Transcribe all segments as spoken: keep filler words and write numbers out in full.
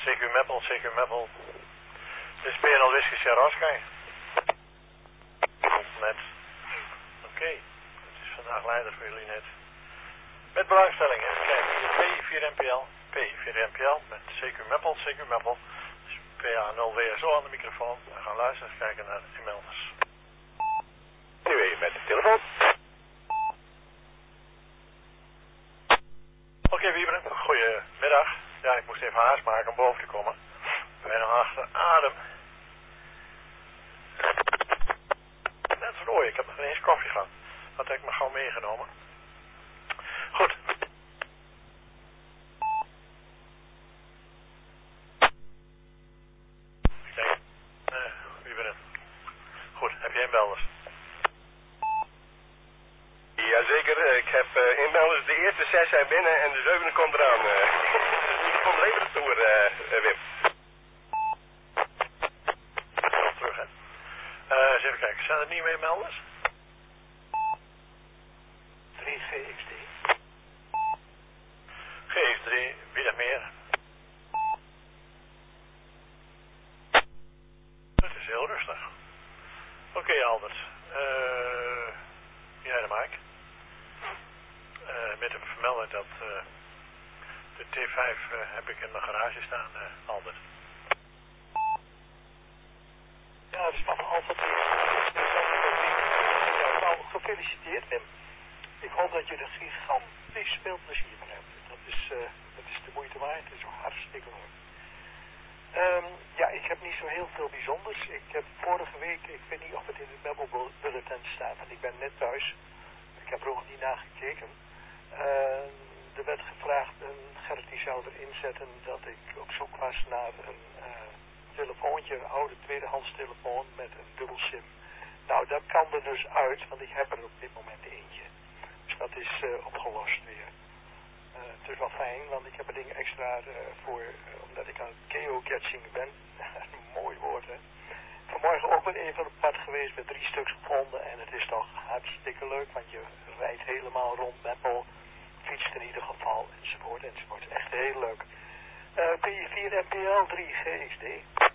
C Q Meppel, C Q Meppel. Dit is P N L Whisky Sierra Oscar. Net. Oké, okay. Het is vandaag leider voor jullie net. Met belangstelling, even kijken. P vier M P L, P vier M P L met C Q Meppel, C Q Meppel. Dus P A nul W S O aan de microfoon. We gaan luisteren en kijken naar de e-mailers. Nu even met de telefoon. Oké, okay, Wieberen, goedemiddag. Ja, ik moest even haast maken om boven te komen. Bijna achter adem. Net verdorie, ik heb nog geen eens koffie gehad. Dat heb ik me gauw meegenomen. Goed. Kijk, uh, Wieberen. Goed, heb jij inbelders? Jazeker, ik heb uh, inbelders. De eerste zes zijn binnen en de zevende komt eraan. Uh. Ik kom even toe, uh, uh, Wim. Terug, hè. Uh, eens even kijken, zijn er nieuwe inmelders? drie G X D. G X drie, wie er meer? Het is heel rustig. Oké, okay, Albert. Uh, jij de Mike. Uh, met de vermelding dat uh, de T vijf uh, heb ik in mijn garage staan, uh, Albert. Ja, dat is van Albert. Ja, nou, gefeliciteerd, Wim. Ik hoop dat je er gigantisch veel plezier van hebt. Dat is, uh, dat is de moeite waard. Het is hartstikke leuk. Um, ja, ik heb niet zo heel veel bijzonders. Ik heb vorige week, ik weet niet of het in het Memo Bulletin staat, want ik ben net thuis. Ik heb er ook niet naar gekeken. Uh, er werd gevraagd, en Gerrit die zou erin zetten, dat ik op zoek was naar een uh, telefoontje, een oude tweedehands telefoon met een dubbel sim. Nou, dat kan er dus uit, want ik heb er op dit moment eentje. Dus dat is uh, opgelost weer. Uh, het is wel fijn, want ik heb er dingen extra uh, voor, uh, omdat ik aan het geocaching ben. Een mooi woord, hè. Vanmorgen ook weer even op pad geweest, met drie stuks gevonden. En het is toch hartstikke leuk, want je rijdt helemaal rond Meppel, fietst in ieder geval, enzovoort, enzovoort. Echt heel leuk. Uh, P vier M P L, drie G X D.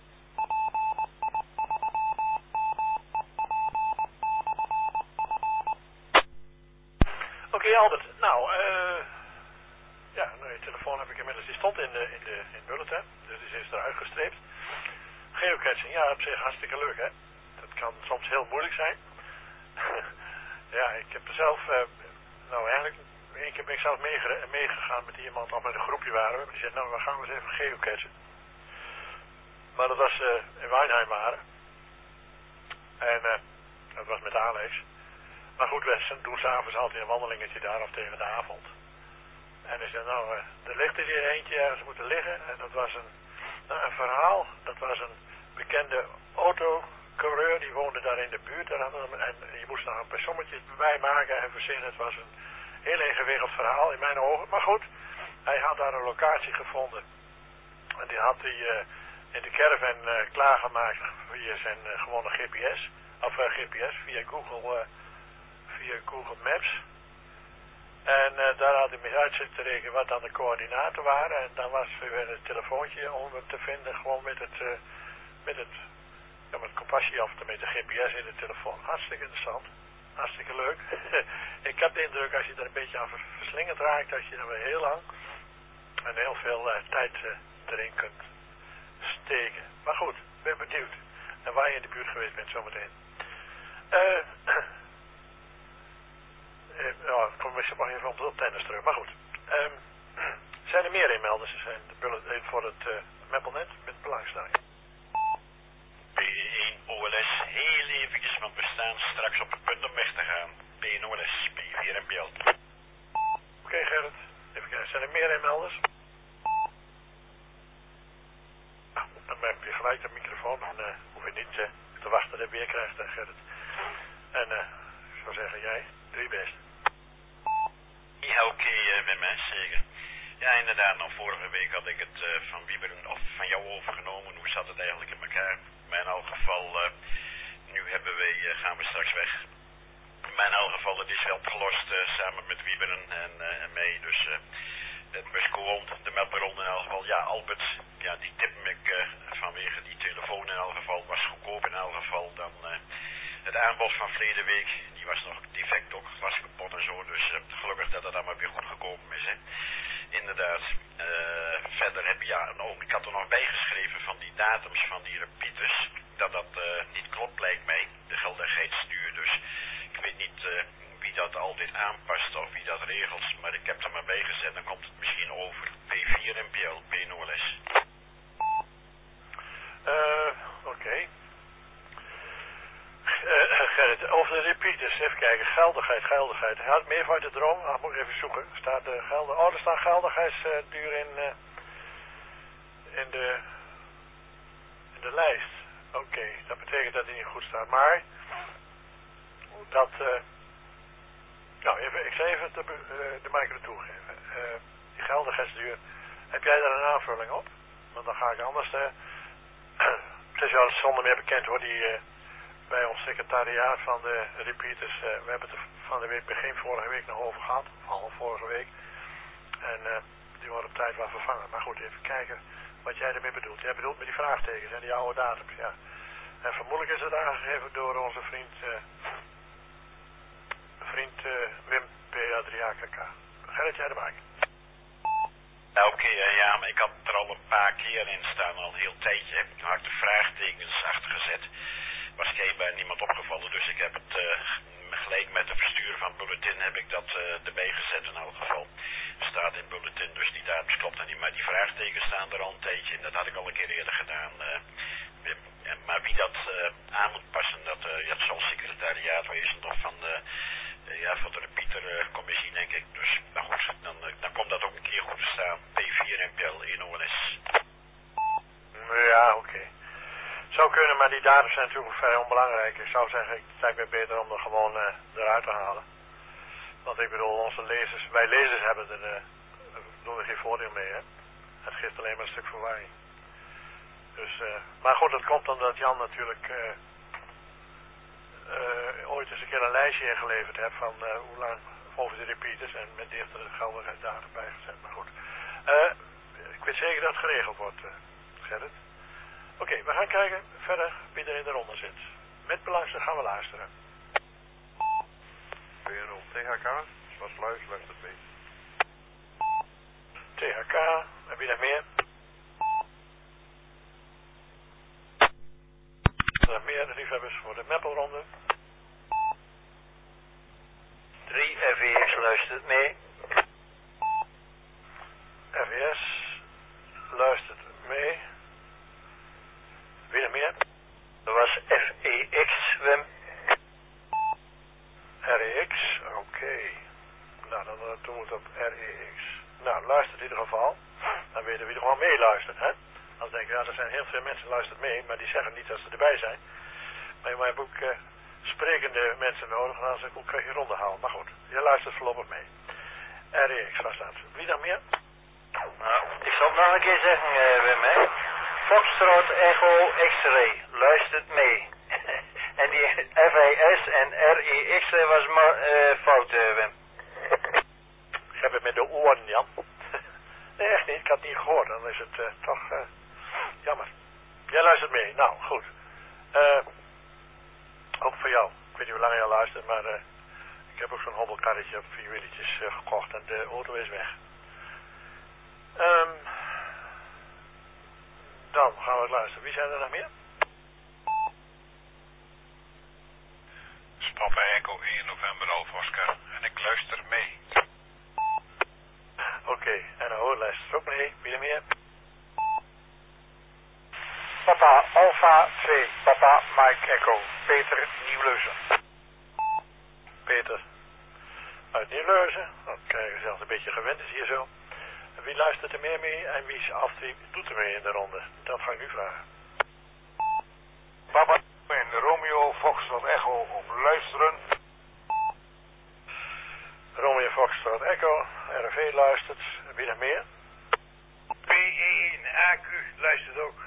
Oké, okay, Albert. Nou, uh, ja, nou, je telefoon heb ik inmiddels, die stond in de, in de, in het bulletin, dus die is eruit gestreept. Geocaching, ja, op zich hartstikke leuk, hè. Dat kan soms heel moeilijk zijn. Ja, ik heb er zelf, uh, nou eigenlijk, één keer ben ik zelf meegegaan mee met iemand, of met een groepje waren we. Die zei, nou, we gaan eens even geocachen. Maar dat was uh, in Weinheim waren. En uh, dat was met Alex. Maar goed, we doen s'avonds altijd een wandelingetje daar of tegen de avond. En hij zei, nou, uh, er ligt er hier eentje ergens moeten liggen. En dat was een, nou, een verhaal. Dat was een bekende autocoureur, die woonde daar in de buurt. Daar hadden we, en je moest nog een paar sommetjes bij maken en verzinnen. Het was een heel ingewikkeld verhaal in mijn ogen. Maar goed, hij had daar een locatie gevonden. En die had hij uh, in de caravan uh, klaargemaakt via zijn uh, gewone G P S. Of uh, G P S, via Google, uh, via Google Maps. En uh, daar had hij mee uit zitten rekenen wat dan de coördinaten waren. En dan was weer het telefoontje om hem te vinden, gewoon met het, uh, met het, ja, met het compassie of met de G P S in de telefoon. Hartstikke interessant. Hartstikke leuk. Ik heb de indruk, als je er een beetje aan verslingerd raakt, dat je er weer heel lang en heel veel uh, tijd uh, erin kunt steken. Maar goed, ben benieuwd. En waar je in de buurt geweest bent zometeen. Eh... Uh, Uh, ja, ik kom misschien nog even op de tennis terug. Maar goed. Um, zijn er meer inmelders? Er zijn de bullet, uh, voor het uh, Meppelnet met belangstelling. P één O L S, heel eventjes, want we staan straks op het punt om weg te gaan. P één O L S, P vier M P L. Oké, okay, Gerrit. Even kijken, zijn er meer inmelders? Nou, dan heb je gelijk de microfoon. Dan uh, hoef je niet uh, te wachten dat je weer krijgt, uh, Gerrit. En uh, ik zou zeggen, jij, doe je best. Ja, oké, okay, uh, met mij zeker. Ja, inderdaad, nou vorige week had ik het uh, van Wieberen of van jou overgenomen. Hoe zat het eigenlijk in elkaar? Maar in elk geval, uh, nu hebben we, uh, gaan we straks weg. Maar in elk geval, het is wel opgelost uh, samen met Wieberen en, uh, en mij. Dus uh, het was gewoon de Meppelronde in elk geval. Ja, Albert, ja, die tippen ik uh, vanwege die telefoon in elk geval. Was goedkoop in elk geval. Dan uh, het aanbod van verleden week, die was nog defect ook, was kapot en zo. Dus uh, gelukkig dat het allemaal weer goed gekomen is. Hè. Inderdaad. Uh, verder heb je, ja, oh, ik had er nog bijgeschreven van die datums van die repeaters. Dat dat uh, niet klopt lijkt mij, de geldigheidsduur. Dus ik weet niet uh, wie dat altijd aanpast of wie dat regelt. Maar ik heb er maar bij gezet, dan komt het misschien over. P vier M P L, P nul S. Uh, Oké. Okay. Uh, Gerrit, over de repeaters, even kijken. Geldigheid, geldigheid. Hij had meer uit de droom. Ah, moet ik even zoeken. Staat de geldig... Oh, er staat geldigheidsduur in, uh, in, de, in de lijst. Oké, okay. Dat betekent dat hij niet goed staat. Maar, dat... Uh, nou, even, ik zal even de, uh, de micro toegeven. Uh, die geldigheidsduur. Heb jij daar een aanvulling op? Want dan ga ik anders... Uh, het is wel zonder meer bekend hoor, die... Uh, bij ons secretariaat van de repeaters, uh, we hebben het er van de week, begin vorige week nog over gehad, of al vorige week. En uh, die worden op tijd wel vervangen. Maar goed, even kijken wat jij ermee bedoelt. Jij bedoelt met die vraagtekens en die oude datums, ja. En vermoedelijk is het aangegeven door onze vriend, uh, vriend uh, Wim P. Adriatica. Gerrit, jij erbij? Nou, oké, okay, uh, ja, maar ik had er al een paar keer in staan, al een heel tijdje. Ik had de vraagtekens achtergezet. Was schijnbaar niemand opgevallen, dus ik heb het uh, gelijk met de verstuur van Bulletin heb ik dat uh, erbij gezet in elk geval. Staat in Bulletin, dus die datums klopt er niet, maar die vraagtekens staan er al een tijdje en dat had ik al een keer eerder gedaan. Uh, Wim. En, maar wie dat uh, aan moet passen, dat, uh, ja, het zal secretariaat wezen of van de, uh, ja, van de repeatercommissie denk ik. Dus, nou goed, dan, uh, dan komt dat ook een keer goed te staan. P vier M P L in O N S. Ja, oké. Okay. Zou kunnen, maar die data zijn natuurlijk vrij onbelangrijk. Ik zou zeggen, het lijkt mij beter om er gewoon uh, eruit te halen. Want ik bedoel, onze lezers, wij lezers hebben er, uh, doen er geen voordeel mee, hè. Het geeft alleen maar een stuk verwarring. Dus, uh, maar goed, dat komt omdat Jan natuurlijk uh, uh, ooit eens een keer een lijstje ingeleverd heeft van uh, hoe lang over de repeaters en met dichter de geldigheidsdata bijgezet. Maar goed, uh, ik weet zeker dat het geregeld wordt, uh, Gerrit. Oké, okay, we gaan kijken verder wie er in de ronde zit. Met belangstelling gaan we luisteren. P nul T H K, was luis, luistert mee. T H K, heb je nog meer? Er zijn meer liefhebbers voor de Meppelronde. drie F E X luistert mee. F E S luistert mee. Wie er meer? Dat was F E X, Wim. R E X, oké. Okay. Nou, dan uh, doen we het op R E X. Nou, luistert in ieder geval. Dan weten we wie er gewoon meeluistert, hè? Dan denk je, ja, er zijn heel veel mensen die luisteren mee, maar die zeggen niet dat ze erbij zijn. Maar je hebt ook uh, sprekende mensen nodig, en anders ook krijg je ronde halen. Maar goed, je luistert voorlopig mee. R E X, waar staat? Wie dan meer? Nou, ik zal het nog een keer zeggen, uh, Wim, hè. Foxtrot Echo X-ray, luistert mee. En die F E S en R E X was maar uh, fout, uh, Wim. Ik heb het met de oren, Jan. Nee, echt niet. Ik had het niet gehoord. Dan is het uh, toch uh, jammer. Jij luistert mee. Nou, goed. Uh, ook voor jou. Ik weet niet hoe lang jij luistert, maar uh, ik heb ook zo'n hobbelkarretje op vier wieltjes uh, gekocht en de auto is weg. Um, dan gaan we luisteren. Wie zijn er nog meer? Papa Echo één november Alfa Oscar en ik luister mee. Oké, okay, en dan hoor luistert ook mee. Wie er meer? Papa Alpha twee, Papa Mike Echo, Peter Nieuwleuzen. Peter uit Nieuwleuzen. Dat krijgen we zelfs een beetje gewend is hier zo. En wie luistert er meer mee en wie, af, wie doet er mee in de ronde? Dat ga ik nu vragen. Papa en Romeo Foxtrot Echo op luisteren. Romeo Foxtrot Echo, R V luistert. Wie nog meer? P E één A Q luistert ook.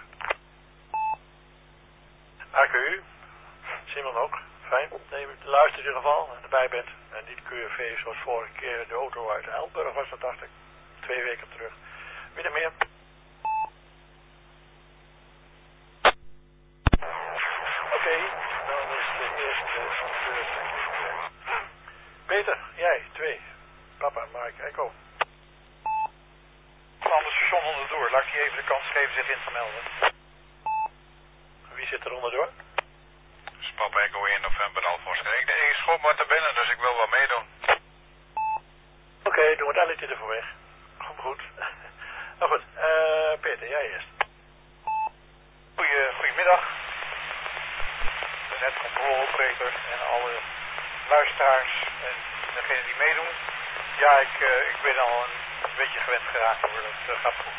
A Q U. Simon ook. Fijn. Dat je luistert in ieder geval en erbij bent. En niet Q V zoals vorige keer de auto uit Elburg was dat, dacht ik. Twee weken terug. Wie nog meer? Echo. Van het station onderdoor. Laat ik die even de kans geven zich in te melden. Wie zit er onderdoor? Papa Echo één november Alpha Oscar. Ik, ik schop maar te binnen, dus ik wil wel meedoen. Oké, okay, doen we het elletje ervoor weg. Goed, goed. Nou goed, uh, Peter, jij eerst. Goeie, goedemiddag. De netcontrole-operator en alle luisteraars en degenen die meedoen. Ja, ik, uh, ik ben al een, een beetje gewend geraakt hoor, dat uh, gaat goed.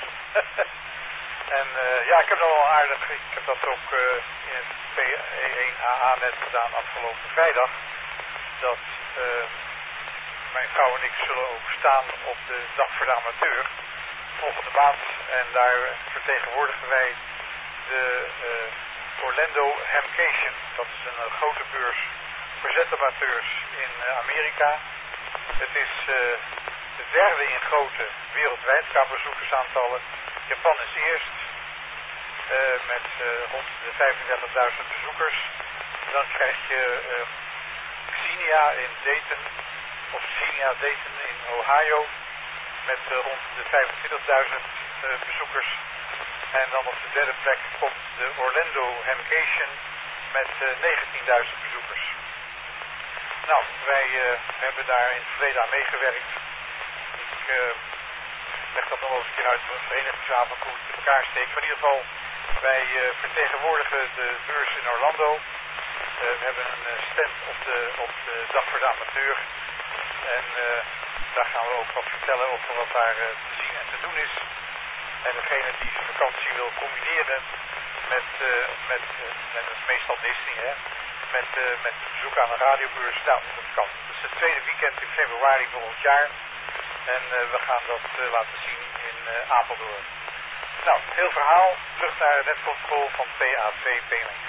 En uh, ja, ik heb dat al aardig, ik heb dat ook uh, in het P één A A-net gedaan afgelopen vrijdag. Dat uh, mijn vrouw en ik zullen ook staan op de Dag voor de Amateur volgende maand. En daar vertegenwoordigen wij de uh, Orlando Hamcation. Dat is een uh, grote beurs voor zetamateurs in uh, Amerika. Het is uh, de derde in grootte wereldwijd qua bezoekersaantallen. Japan is eerst uh, met uh, rond de vijfendertigduizend bezoekers. Dan krijg je uh, Xenia in Dayton, of Xenia Dayton in Ohio, met uh, rond de vijfentwintigduizend uh, bezoekers. En dan op de derde plek komt de Orlando Hamcation met uh, negentienduizend bezoekers. Nou, wij uh, hebben daar in het verleden aan meegewerkt. Ik uh, leg dat nog eens een keer uit van de verenigingsavond hoe het in elkaar steekt. Maar in ieder geval, wij uh, vertegenwoordigen de beurs in Orlando. Uh, we hebben een uh, stand op de, op de Dag voor de Amateur. En uh, daar gaan we ook wat vertellen over wat daar uh, te zien en te doen is. En degene die zijn vakantie wil combineren met, uh, met, uh, en dat is meestal Disney, hè, met, uh, met bezoek aan een radiobeurs, nou, dat kan. Het is het tweede weekend in februari volgend jaar. En uh, we gaan dat uh, laten zien in uh, Apeldoorn. Nou, heel verhaal. Terug naar het netcontrole van P A V Payment.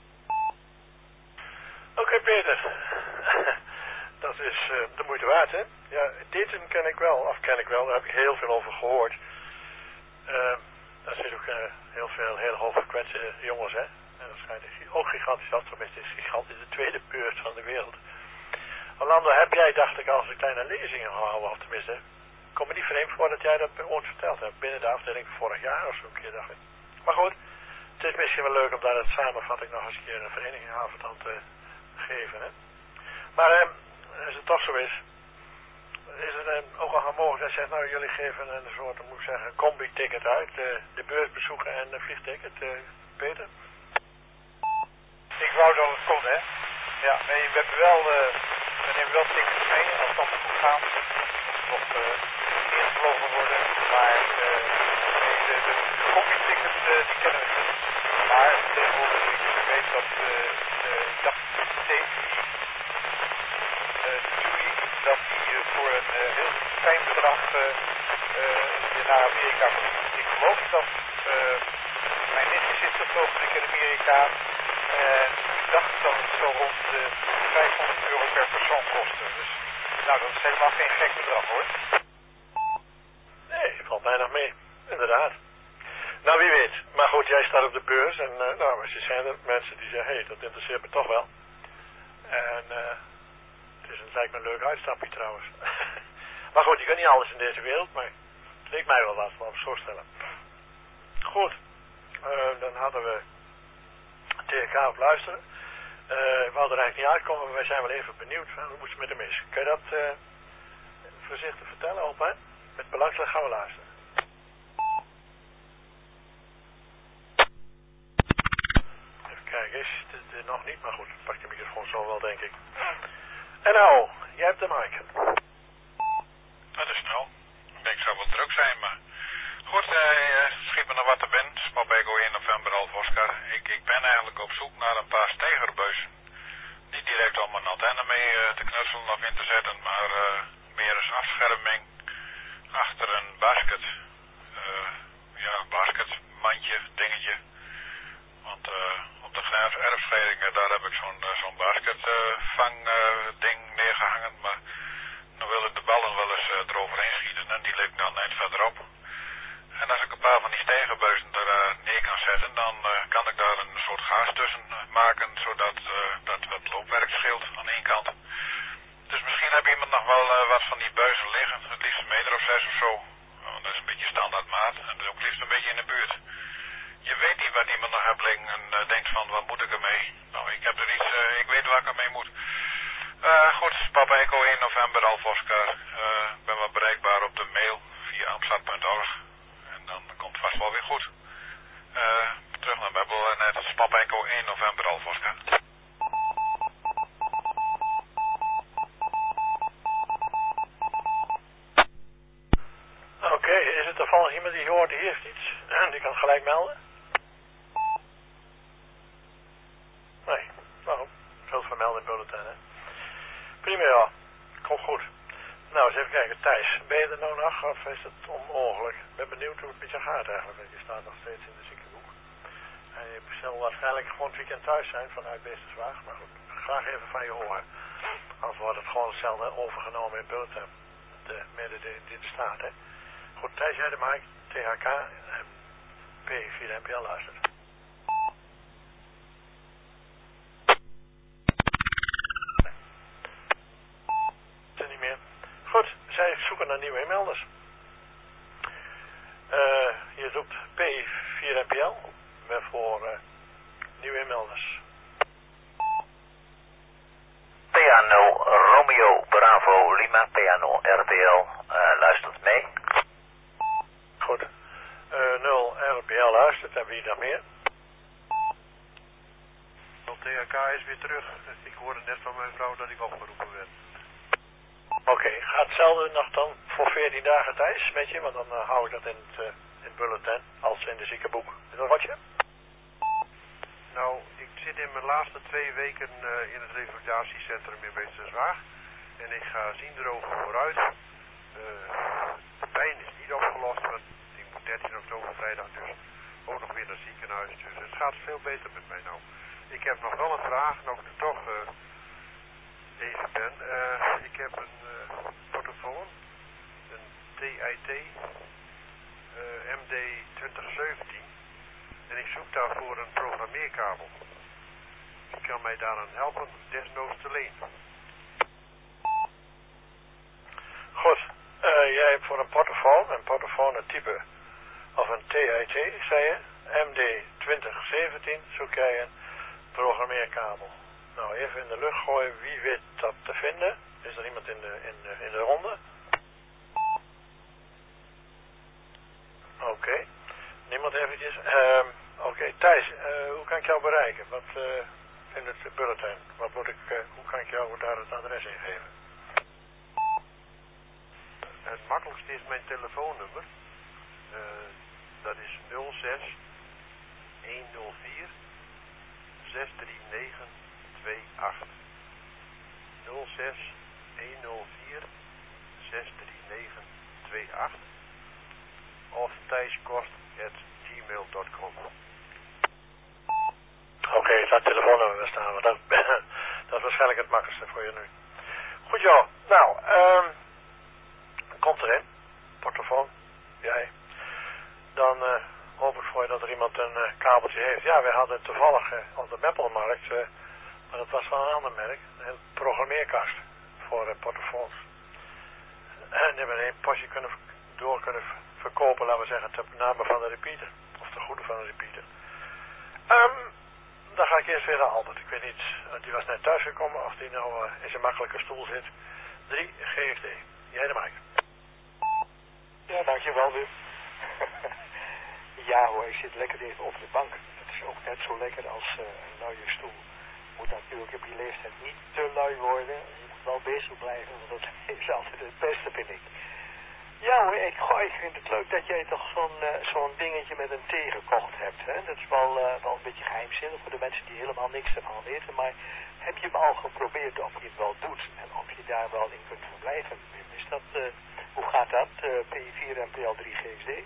Oké, okay, Peter. Dat is uh, de moeite waard, hè? Ja, Dayton ken ik wel, of ken ik wel, daar heb ik heel veel over gehoord. Uh, daar zitten ook uh, heel veel hele hoogfrequente jongens, hè? En dat schijnt ook gigantisch af te Het is gigantisch de tweede beurs van de wereld. Orlando, heb jij, dacht ik, als een kleine lezingen gehouden, of tenminste, kom me niet vreemd voor dat jij dat bij ons verteld hebt, binnen de afdeling vorig jaar of zo'n keer, dacht ik. Maar goed, het is misschien wel leuk om daar het samenvatting nog eens een keer een verenigingavond aan te geven, hè. Maar eh, als het toch zo is, is het eh, ook al mogelijk dat je zegt, nou jullie geven een soort, moet ik zeggen, combi-ticket uit, uh, de beursbezoeken en de vliegticket, uh, Peter? Ik wou dat het kon, hè. Ja, nee, we hebben wel, uh, we nemen wel tickets mee, als het allemaal goed gaat. Nog uh, ingevlogen worden, maar uh, nee, de, de, de combi-tickets, uh, die kennen we niet. Maar tegenwoordig, ik weet dat uh, de dag Davy uh, Dewey, dat die uh, voor een uh, heel fijn bedrag uh, uh, naar Amerika vliegt. Ik geloof dat uh, mijn nichtje zit op het ogenblik in Amerika. En ik dacht dat het zo rond de vijfhonderd euro per persoon kostte. Dus nou, dat is helemaal geen gek bedrag hoor. Nee, valt bijna mee. Inderdaad. Nou, wie weet. Maar goed, jij staat op de beurs en uh, nou, als je zijn er mensen die zeggen, hé, hey, dat interesseert me toch wel. En uh, het, is, het lijkt me een leuk uitstapje trouwens. Maar goed, je kunt niet alles in deze wereld, maar het leek mij wel wat, laten we het zo stellen. Goed, uh, dan hadden we T K op luisteren. Uh, we hadden er eigenlijk niet uitkomen, maar wij zijn wel even benieuwd van hoe het met hem is. Kun je dat uh, voorzichtig vertellen, Alpijn? Met belangstelling gaan we luisteren. Even kijken, is het uh, nog niet, maar goed, pak de microfoon zo wel, denk ik. En nou, jij hebt de mic. Dat is snel. Ik denk, het zou wel druk zijn, maar... Goed, uh, schiet me nog wat te binnen. Spalbego één november Alpha Oscar. Ik, ik ben eigenlijk op zoek naar een paar stegerbuizen. Niet direct om een antenne mee uh, te knutselen of in te zetten, maar uh, meer als afscherming achter een basket. Uh, ja, een basketmandje, dingetje. Want uh, op de erfscheidingen, daar heb ik zo'n uh, zo'n basketvang uh, ding neergehangen, maar Hebbeling en uh, denkt van wat moet ik ermee? Nou, ik heb er iets, uh, ik weet waar ik ermee moet. Uh, goed, Papa Echo één november, Alfa Oscar. Uh, ik ben wel bereikbaar op de mail via amstad punt org. En dan komt het vast wel weer goed. Uh, terug naar Meppel en het is Papa Echo één november, Alfa Oscar. Oké, okay, is het toevallig iemand die hoort, die heeft iets? Die kan gelijk melden? Nee, waarom? Zult vermelden in bulletin, hè? Prima, ja. Komt goed. Nou, eens even kijken. Thijs, ben je er nou nog of is het onmogelijk? Ik ben benieuwd hoe het met je gaat eigenlijk, want je staat nog steeds in de ziekenboek. En je zal waarschijnlijk gewoon het weekend thuis zijn vanuit Beesterswaag, maar goed, graag even van je horen. Anders wordt het gewoon hetzelfde overgenomen in bulletin. De mededelen die er staat, hè. Goed, Thijs, jij de Mike, T H K en P vier N P L luistert. Is er niet meer. Goed, zij zoeken naar nieuwe inmelders. Uh, je zoekt P vier N P L voor uh, nieuwe inmelders. P A nul Romeo Bravo Lima, P A nul R P L, uh, luistert mee. Goed. Uh, nul R P L luistert en wie dan meer? T H K is weer terug. Ik hoorde net van mijn vrouw dat ik opgeroepen werd. Oké, okay, gaat hetzelfde nog dan voor veertien dagen Thijs met je, want dan uh, hou ik dat in het, uh, in het bulletin als in de ziekenboek. Is dat wat je? Nou, ik zit in mijn laatste twee weken uh, in het revalidatiecentrum in Beesterswaag. En ik ga zien erover vooruit. Uh, de pijn is niet opgelost, want ik moet dertien oktober vrijdag dus ook nog weer naar het ziekenhuis. Dus het gaat veel beter met mij nou. Ik heb nog wel een vraag, nou ik er toch uh, even ben. Uh, ik heb een uh, portofoon, een T I T uh, M D twintig zeventien. En ik zoek daarvoor een programmeerkabel. Wie kan mij daaraan helpen, desnoods te leen? Goed, uh, jij hebt voor een portofoon, een portofoon een type of een T I T, zei je, M D twintig zeventien, zoek jij een programmeerkabel. Nou, even in de lucht gooien, wie weet dat te vinden? Is er iemand in de, in de, in de ronde? Oké, okay. Niemand eventjes. Uh, Oké, okay. Thijs, uh, hoe kan ik jou bereiken? Wat uh, in het bulletin? Wat moet ik, uh, hoe kan ik jou daar het adres in geven? Het makkelijkste is mijn telefoonnummer. Uh, dat is nul zes honderd vier zes drie negen twee acht. nul zes honderd vier zes drie negen twee acht. Of thijskost at gmail dot com. Oké, okay, ik laat het telefoonnummer staan, want dat, dat is waarschijnlijk het makkelijkste voor je nu. Goed joh, nou, um, komt erin, portofoon, jij. Dan uh, hoop ik voor je dat er iemand een uh, kabeltje heeft. Ja, wij hadden toevallig uh, op de Meppelmarkt, uh, maar dat was van een ander merk, een programmeerkast voor uh, portofoons. En die hebben een potje kunnen door kunnen verkopen, laten we zeggen, ten name van de repeater. Of de goede van de repeater. Um, dan ga ik eerst weer naar Albert. Ik weet niet, die was net thuisgekomen of die nou uh, in zijn makkelijke stoel zit. drie G F D. Jij de Mike. Ja, dankjewel Wim. Ja hoor, ik zit lekker even op de bank. Het is ook net zo lekker als uh, een luie stoel. Moet natuurlijk op je leeftijd niet te lui worden. Je moet wel bezig blijven, want dat is altijd het beste, vind ik. Ja hoor, ik, goh, ik vind het leuk dat jij toch zo'n uh, zo'n dingetje met een thee gekocht hebt. Hè? Dat is wel, uh, wel een beetje geheimzinnig voor de mensen die helemaal niks ervan weten. Maar heb je hem al geprobeerd of je het wel doet en of je daar wel in kunt verblijven? Is dat, uh, hoe gaat dat, uh, P vier en P L drie G S D?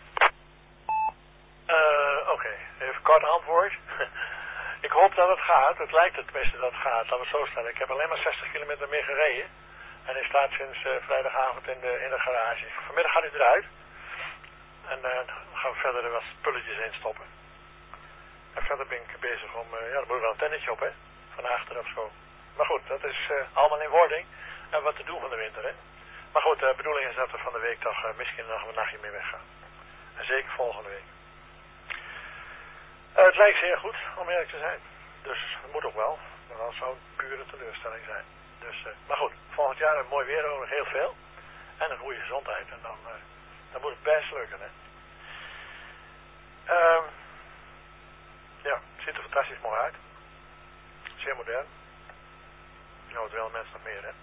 Uh, Oké, okay. Even kort antwoord. Ik hoop dat het gaat. Het lijkt het beste dat het gaat. Laten we het zo stellen. Ik heb alleen maar zestig kilometer meer gereden. En hij staat sinds uh, vrijdagavond in de, in de garage. Vanmiddag gaat hij eruit. En uh, dan gaan we verder er wat spulletjes in stoppen. En verder ben ik bezig om... Uh, ja, er moet wel een tennetje op, hè. Van achter of zo. Maar goed, dat is uh, allemaal in wording. En wat te doen van de winter, hè. Maar goed, de uh, bedoeling is dat we van de week toch uh, misschien nog een nachtje mee weggaan. En zeker volgende week. Uh, het lijkt zeer goed, om eerlijk te zijn. Dus het moet ook wel. Maar dat zou een pure teleurstelling zijn. Dus, uh, maar goed, volgend jaar een mooi weer, ook nog heel veel. En een goede gezondheid. En dan, uh, dan moet het best lukken, hè. Um, ja, het ziet er fantastisch mooi uit. Zeer modern. Nou, het wel mensen nog meer, hè.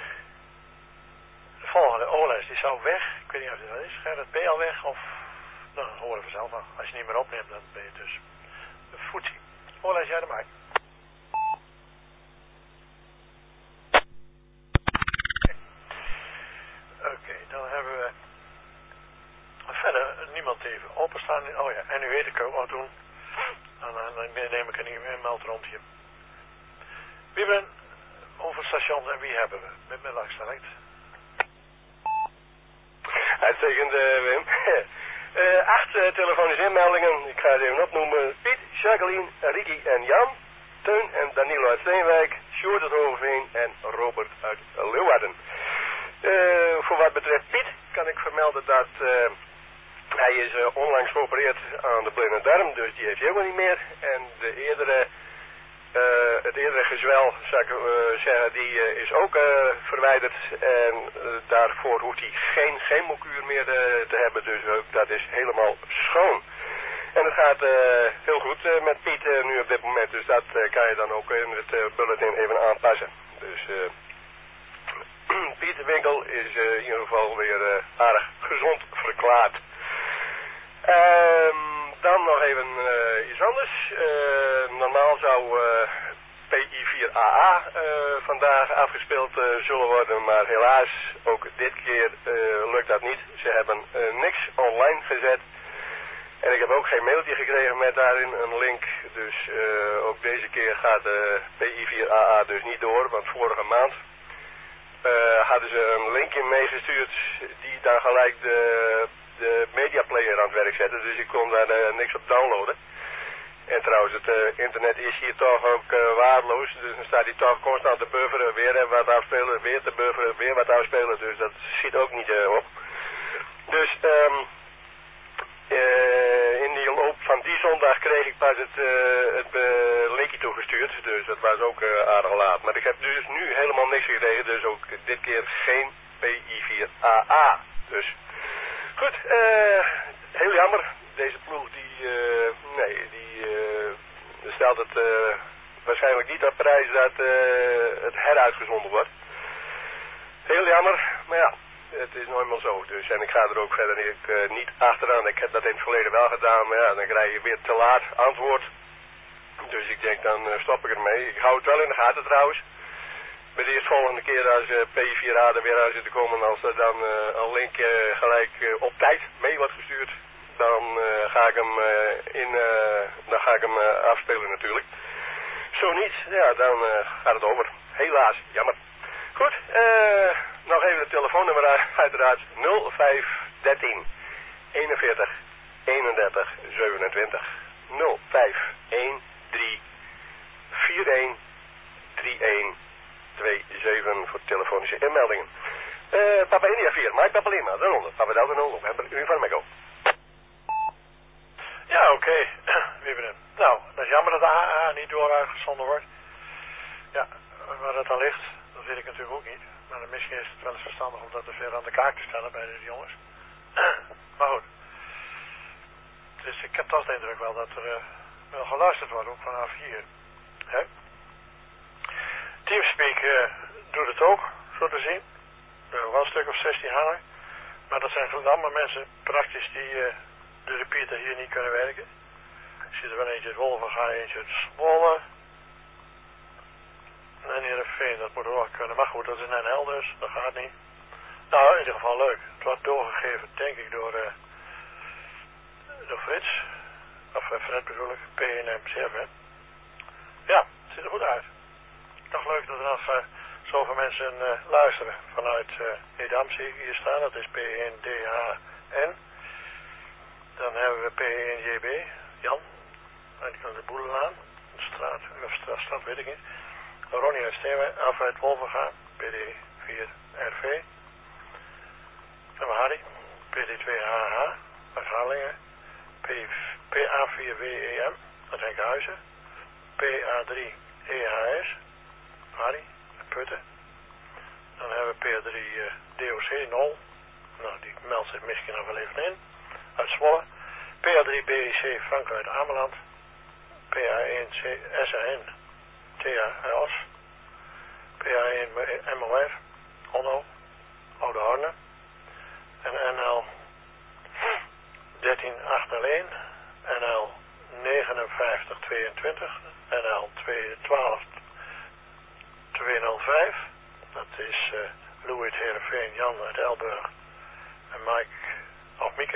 De volgende, Oles, die zou weg. Ik weet niet of dit dat is. Gaat het B al weg? Of, nou, dat horen we zelf nog. Als je niet meer opneemt, dan ben je dus de voetsie. Oles, jij de maak. Oké, okay, dan hebben we verder niemand even openstaan. Oh ja, en nu weet ik ook wat doen. Dan, dan neem ik een e-mail rondje. Wie ben, hoeveel stations en wie hebben we? Met middag select. Uitstekend, uh, Wim. uh, acht uh, telefonische inmeldingen. Ik ga het even opnoemen. Piet, Jacqueline, Ricky en Jan. Teun en Danilo uit Steenwijk. Sjoerd uit Hoogeveen en Robert uit Leeuwarden. Uh, voor wat betreft Piet kan ik vermelden dat uh, hij is uh, onlangs geopereerd aan de blinde darm, dus die heeft hij ook niet meer. En de eerdere, uh, het eerdere gezwel, zou ik uh, zeggen, die uh, is ook uh, verwijderd. En uh, daarvoor hoeft hij geen chemokuur meer uh, te hebben, dus uh, dat is helemaal schoon. En het gaat uh, heel goed uh, met Piet uh, nu op dit moment, dus dat uh, kan je dan ook in het uh, bulletin even aanpassen. Dus uh, Piet de Winkel is uh, in ieder geval weer uh, aardig gezond verklaard. Um, dan nog even uh, iets anders. Uh, normaal zou uh, P I vier A A uh, vandaag afgespeeld uh, zullen worden, maar helaas ook dit keer uh, lukt dat niet. Ze hebben uh, niks online gezet. En ik heb ook geen mailtje gekregen met daarin een link. Dus uh, ook deze keer gaat uh, P I vier A A dus niet door, want vorige maand Uh, hadden ze een linkje meegestuurd die dan gelijk de, de mediaplayer aan het werk zette. Dus ik kon daar uh, niks op downloaden. En trouwens, het uh, internet is hier toch ook uh, waardeloos. Dus dan staat hij toch constant te bufferen. Weer wat afspelen, weer te bufferen, weer wat afspelen. Dus dat schiet ook niet uh, op. Dus um, uh, in die loop van die zondag kreeg ik pas het, uh, het uh, linkje toegestuurd. Dus dat was ook uh, aardig laat. Maar ik heb dus nu helemaal niks gekregen. Dus ook dit keer geen P I vier A A. Dus goed, uh, heel jammer. Deze ploeg die, uh, nee, die uh, stelt het uh, waarschijnlijk niet op prijs dat uh, het heruitgezonden wordt. Heel jammer, maar ja. Het is nooit meer zo, dus en ik ga er ook verder ik, uh, niet achteraan. Ik heb dat in het verleden wel gedaan, maar ja, dan krijg je weer te laat antwoord. Dus ik denk, dan uh, stop ik ermee. Ik hou het wel in de gaten trouwens. Bij de eerstvolgende keer als uh, P I vier A er weer aan zit te komen, als er dan uh, een link uh, gelijk uh, op tijd mee wordt gestuurd, dan uh, ga ik hem uh, in, uh, dan ga ik hem uh, afspelen natuurlijk. Zo niet, ja, dan uh, gaat het over. Helaas, jammer. Goed, uh, nog even het telefoonnummer uiteraard nul vijf dertien eenenveertig eenendertig zevenentwintig nul vijf een drie vier een drie een twee zeven voor telefonische inmeldingen. Uh, Papa India vier, Mike Papa Lima, daaronder, Papa Delta nul, November, Uniform Echo. Ja, oké. Okay. Wie ben je? Nou, dat is jammer dat de A A niet door uitgezonden wordt. Ja, waar dat dan ligt, dat weet ik natuurlijk ook niet. Maar misschien is het wel eens verstandig om dat dus weer aan de kaak te stellen bij de jongens. Maar goed. Dus ik heb toch de indruk wel dat er uh, wel geluisterd wordt, ook vanaf hier. Hè? Teamspeak uh, doet het ook, zo te zien. Er zijn wel een stuk of zestien hangen. Maar dat zijn allemaal mensen praktisch die uh, de repeater hier niet kunnen werken. Ik zie er wel eentje uit Wolvenga, eentje uit Zwolle. En Heerenveen, dat moet wel kunnen. Maar goed, dat is net hel dus, dat gaat niet. Nou, in ieder geval leuk. Het wordt doorgegeven, denk ik, door, uh, door Frits. Of uh, Fred bedoel ik, P N M C F. Ja, het ziet er goed uit. Toch leuk dat er nog uh, zoveel mensen uh, luisteren. Vanuit uh, Edam zie ik hier staan, dat is P één D H N. Dan hebben we P één J B, Jan. En die kan de Boelenlaan, de straat, of straat, straat weet ik niet. Ronnie uit Steenwijk, af uit Wolvenga, P D vier R V. Dan hebben we Harry, P D twee H H, uit Harlingen. P A vier W E M, uit Enkhuizen. P A drie E H S, Harry, Putten. Dan hebben we P A drie uh, D O C nul. Nou, die meldt zich misschien nog wel even in. Uit Zwolle. P A drie B I C Frank uit Ameland. P A één C S A N T A Os. P A één M O R Onno, Oude Horne. En N L dertien achthonderdéén, N L negenenvijftig tweeëntwintig, N L tweehonderdtwaalf tweehonderdvijf. Dat is uh, Louis Heerenveen, Jan uit Elburg en Mike of Mieke.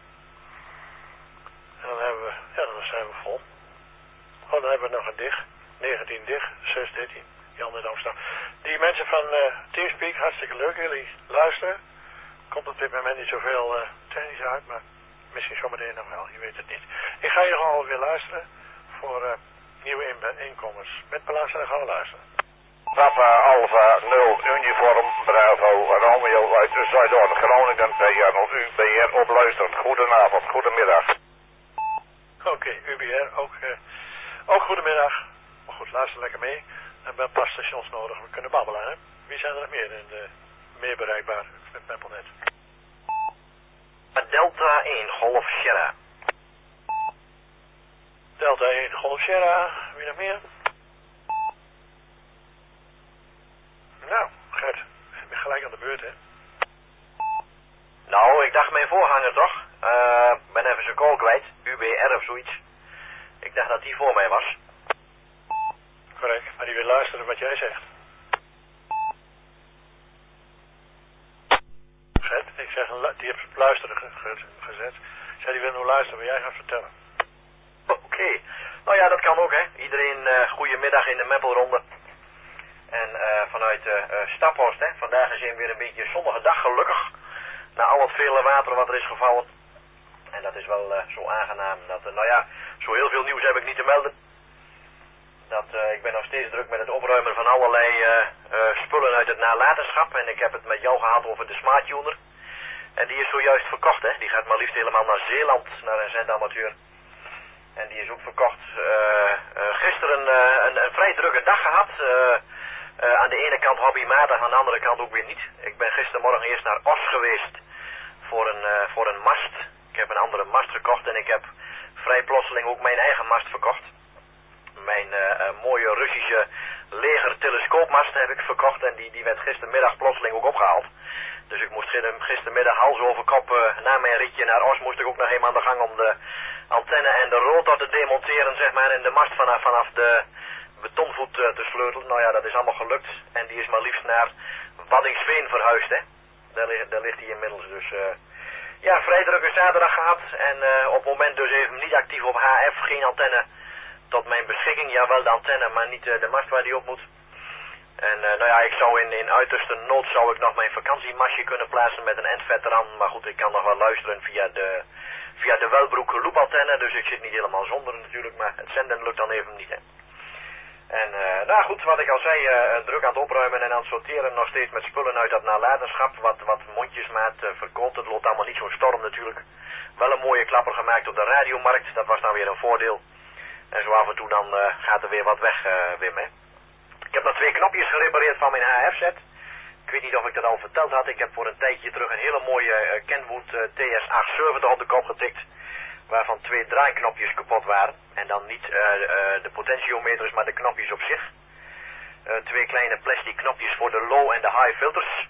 En dan hebben we, ja dan zijn we vol. Oh, dan hebben we nog een dig, negentien dig, zes dertien, Jan uit Amsterdam. Die mensen van uh, Teamspeak, hartstikke leuk, jullie luisteren. Komt op dit moment niet zoveel uh, technisch uit, maar misschien zometeen nog wel, je weet het niet. Ik ga hier gewoon weer luisteren voor uh, nieuwe in inkomens. Met belasting gaan we luisteren. Papa Alpha nul Uniform Bravo Romeo uit Zuidorn Groningen P R nul U B R op luisteren. Goedenavond, goedemiddag. Oké, okay, U B R ook, uh, ook goedemiddag. Maar goed, luister lekker mee. We hebben een paar stations nodig, we kunnen babbelen hè. Wie zijn er nog meer in de, meer bereikbaar met Mapelnet? Delta één Golf Sierra. Delta één Golf Sierra, wie nog meer? Nou, Gert, ik ben gelijk aan de beurt, hè? Nou, ik dacht mijn voorganger toch? Uh, ben even zijn call kwijt, U B R of zoiets. Ik dacht dat die voor mij was. Correct, maar die wil luisteren wat jij zegt. Gert, ik zeg, die heeft luisteren ge ge gezet. Ik zei, die wil nu luisteren wat jij gaat vertellen. Oké, okay. Nou ja, dat kan ook, hè. Iedereen uh, goedemiddag in de Meppelronde. En uh, vanuit uh, uh, Staphorst, hè. Vandaag is weer een beetje een zonnige dag, gelukkig. Na al het vele water wat er is gevallen. En dat is wel uh, zo aangenaam. Dat, uh, nou ja, zo heel veel nieuws heb ik niet te melden. Dat, uh, ik ben nog steeds druk met het opruimen van allerlei uh, uh, spullen uit het nalatenschap. En ik heb het met jou gehad over de Smart Tuner. En die is zojuist verkocht, hè. Die gaat maar liefst helemaal naar Zeeland, naar een zendamateur. En die is ook verkocht. Uh, uh, gisteren uh, een, een vrij drukke dag gehad. Uh, uh, aan de ene kant hobbymatig, aan de andere kant ook weer niet. Ik ben gistermorgen eerst naar Os geweest voor een, uh, voor een mast. Ik heb een andere mast gekocht en ik heb vrij plotseling ook mijn eigen mast verkocht. Mijn uh, uh, mooie Russische leger telescoopmast heb ik verkocht en die, die werd gistermiddag plotseling ook opgehaald. Dus ik moest gistermiddag hals over kop uh, na mijn ritje naar Os moest ik ook nog even aan de gang om de antenne en de rotor te demonteren, zeg maar, en de mast vanaf, vanaf de betonvoet uh, te sleutelen. Nou ja, dat is allemaal gelukt en die is maar liefst naar Waddinxveen verhuisd, hè. Daar, ligt, daar ligt hij inmiddels, dus uh, ja, vrij drukke zaterdag gehad en uh, op het moment dus even niet actief op H F, geen antenne tot mijn beschikking, ja wel de antenne, maar niet uh, de mast waar die op moet. En uh, nou ja, ik zou in, in uiterste nood zou ik nog mijn vakantiemastje kunnen plaatsen met een endveteran, maar goed, ik kan nog wel luisteren via de, via de Welbroek loopantenne, dus ik zit niet helemaal zonder natuurlijk, maar het zenden lukt dan even niet, hè. En uh, nou goed, wat ik al zei, uh, druk aan het opruimen en aan het sorteren, nog steeds met spullen uit dat nalatenschap, wat, wat mondjesmaat uh, verkoopt, het loopt allemaal niet zo'n storm natuurlijk. Wel een mooie klapper gemaakt op de radiomarkt, dat was dan weer een voordeel. En zo af en toe dan uh, gaat er weer wat weg, uh, Wim, hè. Ik heb nog twee knopjes gerepareerd van mijn H F-set. Ik weet niet of ik dat al verteld had. Ik heb voor een tijdje terug een hele mooie uh, Kenwood uh, T S achthonderdzeventig op de kop getikt. Waarvan twee draaiknopjes kapot waren. En dan niet uh, uh, de potentiometers, maar de knopjes op zich. Uh, twee kleine plastic knopjes voor de low en de high filters.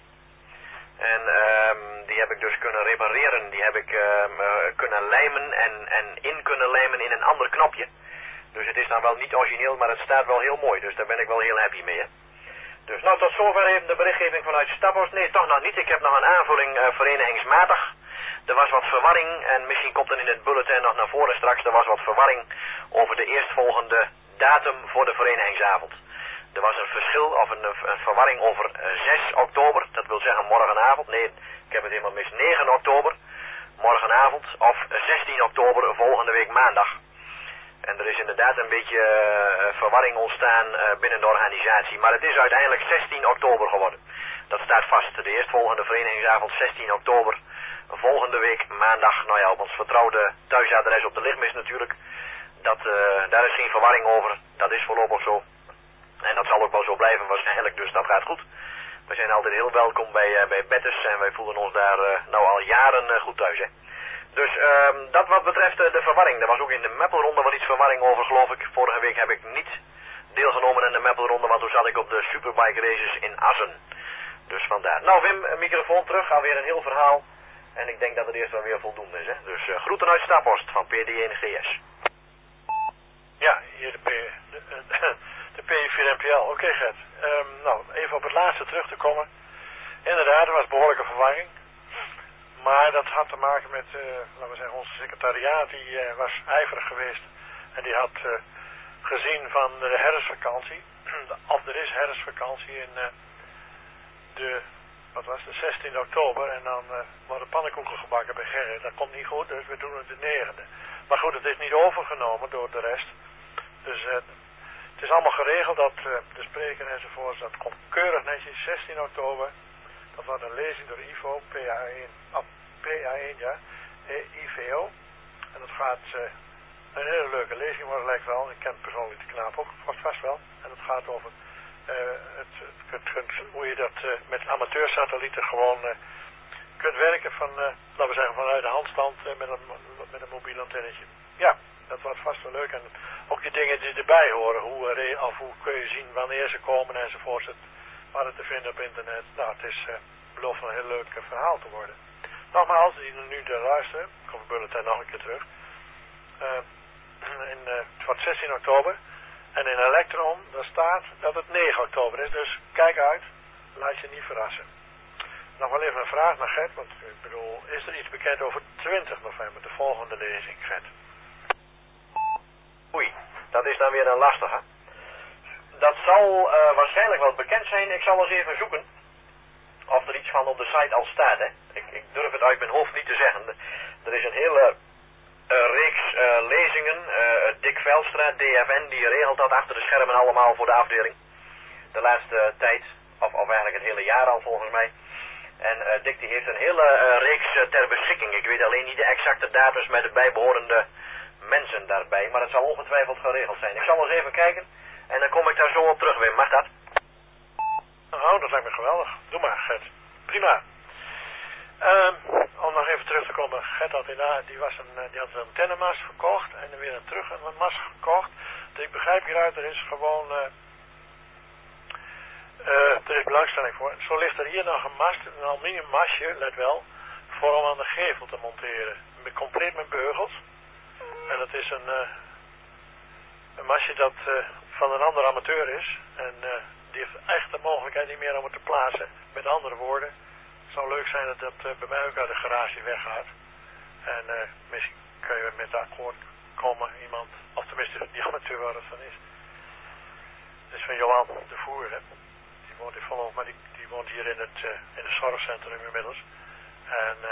En um, die heb ik dus kunnen repareren. Die heb ik um, uh, kunnen lijmen en, en in kunnen lijmen in een ander knopje. Dus het is dan wel niet origineel, maar het staat wel heel mooi. Dus daar ben ik wel heel happy mee, hè. Dus nou, tot zover even de berichtgeving vanuit Staphorst. Nee, toch nog niet. Ik heb nog een aanvulling uh, verenigingsmatig. Er was wat verwarring en misschien komt er in het bulletin nog naar voren straks. Er was wat verwarring over de eerstvolgende datum voor de verenigingsavond. Er was een verschil of een, een verwarring over uh, zes oktober. Dat wil zeggen morgenavond. Nee, ik heb het helemaal mis. negen oktober, morgenavond. Of zestien oktober, volgende week maandag. En er is inderdaad een beetje uh, verwarring ontstaan uh, binnen de organisatie. Maar het is uiteindelijk zestien oktober geworden. Dat staat vast. De eerstvolgende verenigingsavond zestien oktober. Volgende week maandag, nou ja, op ons vertrouwde thuisadres op de Lichtmis natuurlijk. dat, uh, daar is geen verwarring over. Dat is voorlopig zo. En dat zal ook wel zo blijven waarschijnlijk, dus dat gaat goed. We zijn altijd heel welkom bij, uh, bij Bettes en wij voelen ons daar uh, nou al jaren uh, goed thuis, hè. Dus uh, dat wat betreft uh, de verwarring. Er was ook in de Meppelronde wel iets verwarring over, geloof ik. Vorige week heb ik niet deelgenomen in de Meppelronde, want toen zat ik op de Superbike Races in Assen. Dus vandaar. Nou Wim, een microfoon terug, alweer een heel verhaal. En ik denk dat het eerst wel weer voldoende is, hè. Dus uh, groeten uit Staphorst van P D één G S. Ja, hier de P... De, de, de P vier M P L. Oké, okay, Gert. Um, nou, even op het laatste terug te komen. Inderdaad, er was behoorlijke verwarring. Maar dat had te maken met, uh, laten we zeggen, onze secretariaat. Die uh, was ijverig geweest. En die had uh, gezien van de herfstvakantie. Of er is herfstvakantie in uh, de, wat was het, zestiende oktober. En dan uh, worden pannenkoeken gebakken bij Gerrit. Dat komt niet goed, dus we doen het de negende. Maar goed, het is niet overgenomen door de rest. Dus uh, het is allemaal geregeld dat uh, de spreker enzovoorts, dat komt keurig netjes, zestien oktober. Dat wordt een lezing door I V O, P A één, oh, P A één, ja, I V O. En dat gaat uh, een hele leuke lezing worden, lijkt wel. Ik ken persoonlijk de knaap ook, vast vast wel. En het gaat over uh, het, het, het, het, hoe je dat uh, met amateursatellieten gewoon uh, kunt werken van, uh, laten we zeggen, vanuit de handstand uh, met, een, met een mobiel antennetje. Ja, dat wordt vast wel leuk. En ook die dingen die erbij horen, hoe, uh, of hoe kun je zien wanneer ze komen enzovoorts. Het, waar het te vinden op internet. Nou, het is uh, belooft een heel leuk uh, verhaal te worden. Nogmaals, die nu te luisteren, ik kom de bulletin nog een keer terug. Uh, in, uh, het wordt zestien oktober. En in Electron, daar staat dat het negen oktober is. Dus kijk uit, laat je niet verrassen. Nog wel even een vraag naar Gert, want ik bedoel, is er iets bekend over twintig november, de volgende lezing, Gert? Oei, dat is dan weer een lastige. Dat zal uh, waarschijnlijk wel bekend zijn. Ik zal eens even zoeken of er iets van op de site al staat, hè. Ik, ik durf het uit mijn hoofd niet te zeggen. Er is een hele uh, reeks uh, lezingen. Uh, Dick Velstra, D F N, die regelt dat achter de schermen allemaal voor de afdeling. De laatste uh, tijd, of, of eigenlijk het hele jaar al volgens mij. En uh, Dick die heeft een hele uh, reeks uh, ter beschikking. Ik weet alleen niet de exacte datums met de bijbehorende mensen daarbij. Maar het zal ongetwijfeld geregeld zijn. Ik zal eens even kijken. En dan kom ik daar zo op terug, Wim. Mag dat? Nou, dat lijkt me geweldig. Doe maar, Gert. Prima. Um, om nog even terug te komen. Gert had inderdaad, die, was een, die had een antennenmast verkocht. En dan weer een terug een mast gekocht. Dus ik begrijp hieruit, er is gewoon... Uh, uh, er is belangstelling voor. Zo ligt er hier nog een mast, een aluminium mastje, let wel. Voor om aan de gevel te monteren. Met, compleet met beugels. En dat is een... Uh, een mastje dat... Uh, van een andere amateur is. En uh, die heeft echt de mogelijkheid niet meer om het te plaatsen. Met andere woorden, het zou leuk zijn dat dat uh, bij mij ook uit de garage weggaat. En uh, misschien kun je met akkoord komen, iemand, of tenminste die amateur waar het van is. Dat is van Johan de Voer, hè. Die woont in Vollenhof, maar die, die woont hier in het, uh, in het zorgcentrum inmiddels. En uh,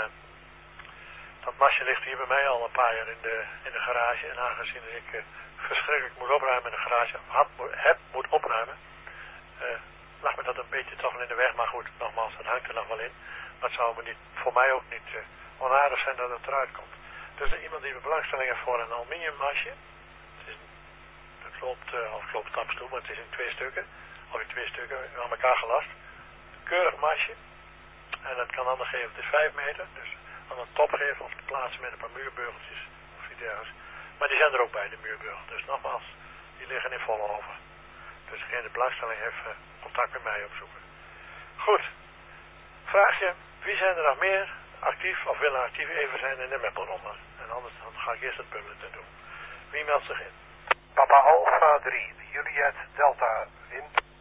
dat mastje ligt hier bij mij al een paar jaar in de, in de garage. En aangezien ik... Uh, verschrikkelijk moet opruimen in de garage, had, heb moet opruimen, uh, lag me dat een beetje toch wel in de weg, maar goed, nogmaals, dat hangt er nog wel in. Maar het zou me niet, voor mij ook niet uh, onaardig zijn dat het eruit komt. Dus er iemand die een belangstelling heeft voor een aluminium mastje, het, is, het loopt, uh, of het loopt tapstoel, maar het is in twee stukken, of in twee stukken aan elkaar gelast. Een keurig mastje, en dat kan dan geven, het is vijf meter, dus aan een top geven of te plaatsen met een paar muurbeugeltjes, of iets dergelijks. Maar die zijn er ook bij, de muurbeugel. Dus nogmaals, die liggen in Vollenhoven. Dus degene die belangstelling heeft, uh, contact met mij opzoeken. Goed. Vraagje, wie zijn er nog meer actief of willen actief even zijn in de Meppelronde? En anders dan ga ik eerst het bulletin doen. Wie meldt zich in? Papa Alpha drie, Juliet Delta in.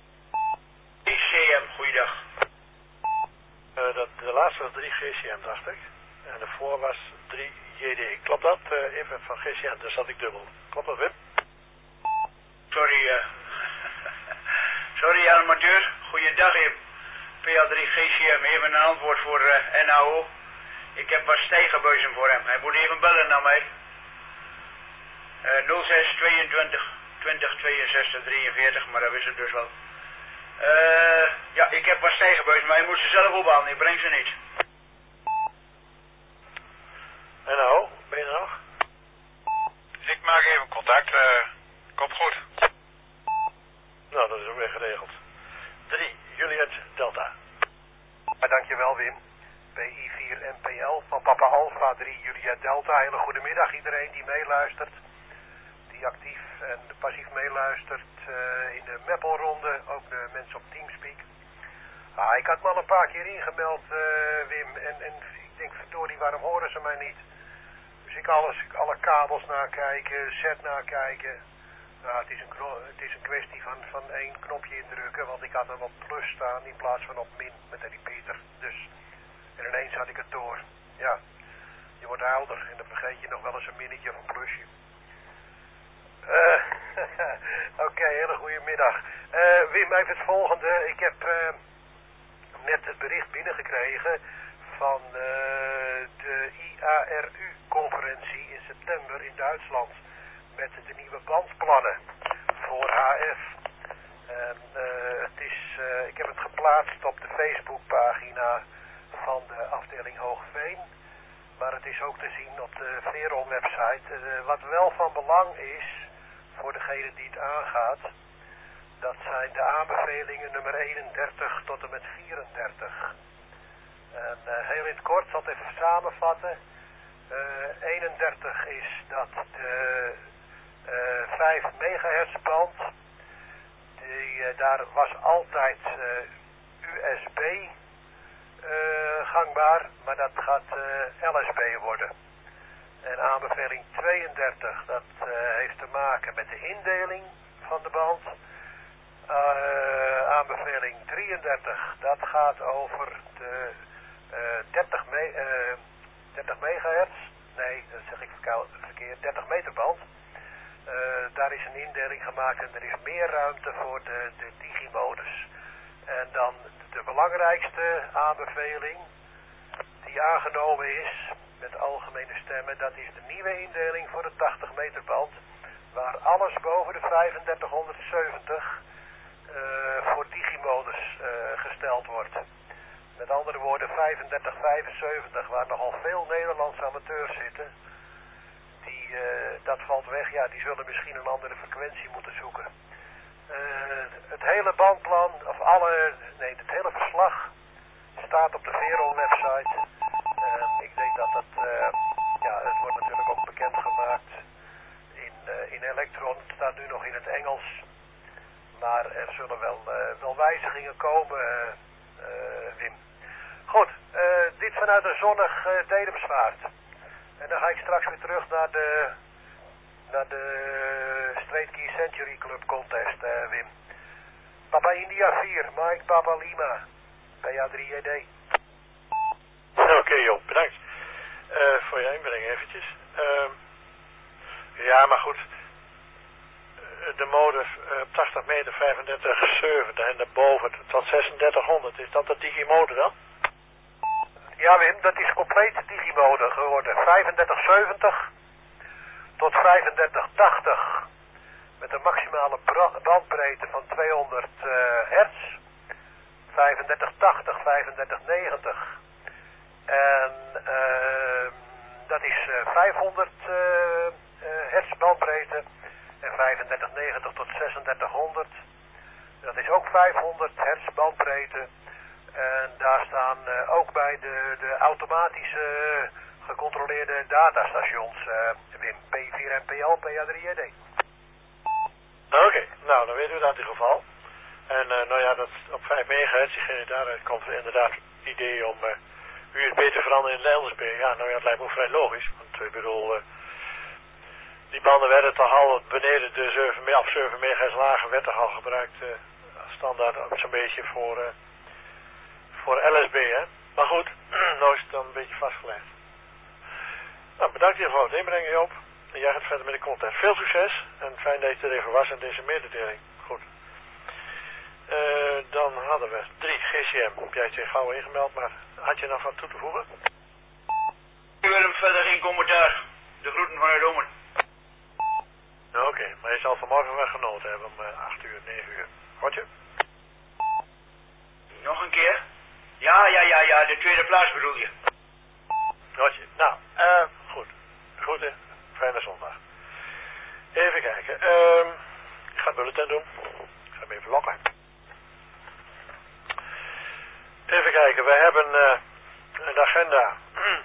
G C M, goeiedag. Uh, dat, de laatste was drie G C M, dacht ik. En daarvoor was drie J D. Klopt dat? Uh, even van G C M, daar zat ik dubbel. Klopt dat, Wim? Sorry, uh... Sorry, amateur. Goeiedag, Wim. P L drie G C M, even een antwoord voor uh, N A O. Ik heb wat stijgerbuizen voor hem. Hij moet even bellen naar mij. Uh, nul zes tweeëntwintig twintig tweeënzestig drieënveertig, maar dat wist het dus wel. Uh, ja, ik heb wat stijgerbuizen, maar hij moet ze zelf ophalen. Ik breng ze niet. En nou, ben je er nog? Ik maak even contact. Uh, komt goed. Nou, dat is ook weer geregeld. drie, Juliet Delta. Ja, dankjewel Wim. P I vier N P L van Papa Alpha drie Juliet Delta. Hele goede middag iedereen die meeluistert. Die actief en passief meeluistert uh, in de Meppelronde. Ook de mensen op Teamspeak. Ah, ik had me al een paar keer ingemeld, uh, Wim. En, en ik denk, verdorie, waarom horen ze mij niet? Dus ik alles, alle kabels nakijken, set nakijken. Nou, het is een, het is een kwestie van, van één knopje indrukken. Want ik had hem op plus staan in plaats van op min met de repeater. Dus, en ineens had ik het door. Ja, je wordt ouder en dan vergeet je nog wel eens een minnetje of een plusje. Uh, Oké, okay, hele goede middag. Uh, Wim, even het volgende. Ik heb uh, net het bericht binnengekregen van uh, de I A R U-conferentie in september in Duitsland. Met de nieuwe bandplannen voor H F. En, uh, het is, uh, ik heb het geplaatst op de Facebookpagina van de afdeling Hoogveen. Maar het is ook te zien op de Veron-website. Uh, wat wel van belang is, voor degene die het aangaat, dat zijn de aanbevelingen nummer eenendertig tot en met vierendertig. En uh, heel in het kort, zal het even samenvatten. Uh, eenendertig is dat de uh, vijf megahertz band, die, uh, daar was altijd uh, U S B uh, gangbaar, maar dat gaat uh, L S B worden. En aanbeveling tweeëndertig, dat uh, heeft te maken met de indeling van de band. Uh, aanbeveling drieëndertig, dat gaat over de uh, dertig, me uh, dertig megahertz. Nee, dat zeg ik verkeerd, dertig meter band. Uh, daar is een indeling gemaakt en er is meer ruimte voor de, de digimodus. En dan de belangrijkste aanbeveling die aangenomen is met algemene stemmen, dat is de nieuwe indeling voor de tachtig meter band, waar alles boven de vijfendertighonderdzeventig uh, voor digimodus uh, gesteld wordt. Met andere woorden, vijfendertig vijfenzeventig, waar nogal veel Nederlandse amateurs zitten, die, uh, dat valt weg. Ja, die zullen misschien een andere frequentie moeten zoeken. Uh, het hele bandplan, of alle, nee, het hele verslag staat op de Veron-website. Uh, ik denk dat het, uh, ja, het wordt natuurlijk ook bekendgemaakt in, uh, in Electron. Het staat nu nog in het Engels. Maar er zullen wel, uh, wel wijzigingen komen, uh, uh, Wim. Goed, uh, dit vanuit een zonnig uh, Dedemsvaart. En dan ga ik straks weer terug naar de, naar de Straight Key Century Club contest, uh, Wim. Papa India vier, Mike Papa Lima, P A drie E D. Oké okay, joh, bedankt uh, voor je inbreng eventjes. Uh, ja, maar goed. De modus uh, op tachtig meter vijfendertig zeventig en daarboven tot zesendertighonderd. Is dat de digimode dan? Ja Wim, dat is compleet digimode geworden. vijfendertig zeventig tot vijfendertig tachtig. Met een maximale bandbreedte van tweehonderd uh, hertz. vijfendertig tachtig, vijfendertig negentig. En uh, dat is uh, vijfhonderd uh, uh, hertz bandbreedte. En vijfendertig negentig tot zesendertighonderd. Dat is ook vijfhonderd hertz bandbreedte. En daar staan uh, ook bij de, de automatische uh, gecontroleerde datastations, uh, Wim, P vier N P L, P A drie E D. Oké, okay, nou dan weten we dat in ieder geval. En uh, nou ja, dat op vijf megahertz, diegene daaruit komt er inderdaad het idee om uh, U S B te veranderen in L S B. Ja, nou ja, dat lijkt me ook vrij logisch. Want ik bedoel, uh, die banden werden toch al beneden de zeven, of zeven megahertz lager werd toch al gebruikt uh, standaard zo'n beetje voor, uh, voor L S B, hè. Maar goed, nou is het dan een beetje vastgelegd. Nou, bedankt in ieder geval voor het inbrengen, Joop. En jij gaat verder met de content. Veel succes en fijn dat je er even was in deze mededeling. Goed. Uh, dan hadden we drie G C M. Heb jij je gauw ingemeld, maar had je nog wat toe te voegen? Ik wil hem verder geen commentaar. De groeten vanuit Omen. Oké, okay, maar je zal vanmorgen wel genoten hebben om uh, acht uur, negen uur. Hoort je? Nog een keer? Ja, ja, ja, ja, de tweede plaats bedoel je. Hoort je? Nou, uh, goed. Groeten. Fijne zondag. kijken. Um, ik ga het bulletin doen. Ik ga hem even lokken. Even kijken, we hebben uh, een agenda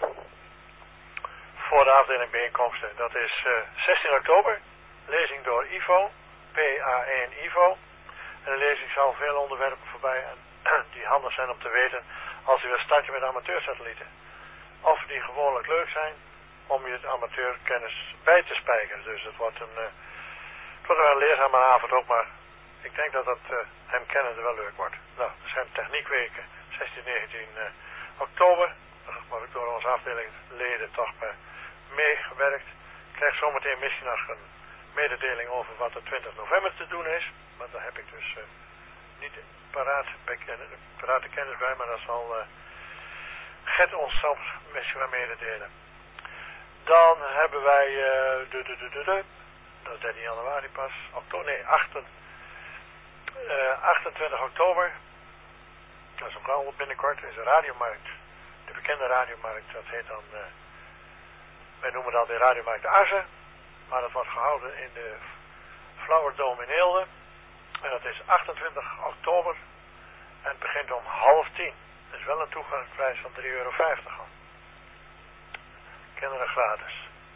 voor de afdeling bijeenkomsten. Dat is uh, zestien oktober, lezing door Ivo, P A één Ivo. En de lezing zal veel onderwerpen voorbij en die handig zijn om te weten als u wil starten met amateursatellieten. Of die gewoonlijk leuk zijn om je amateurkennis bij te spijkeren. Dus het wordt een, uh, het wordt wel een leerzame avond ook, maar ik denk dat het uh, hem kennende wel leuk wordt. Nou, er zijn techniekweken zestien, negentien uh, oktober. Daar wordt ook door onze afdelingleden toch uh, meegewerkt. Ik krijg zometeen misschien nog een mededeling over wat er twintig november te doen is. Maar daar heb ik dus uh, niet paraat, paraat de kennis bij, maar dat zal uh, Gert ons soms misschien wel mededelen. Dan hebben wij, uh, de, de, de, de, de, dat is dertien januari pas, oktober, nee, achtentwintig oktober, dat is ook al binnenkort, is een radiomarkt, de bekende radiomarkt, dat heet dan, uh, wij noemen dat de radiomarkt Assen, maar dat wordt gehouden in de Flowerdome in Eelde, en dat is achtentwintig oktober, en het begint om half tien, dat is wel een toegangsprijs van drie euro vijftig. Kinderen gratis.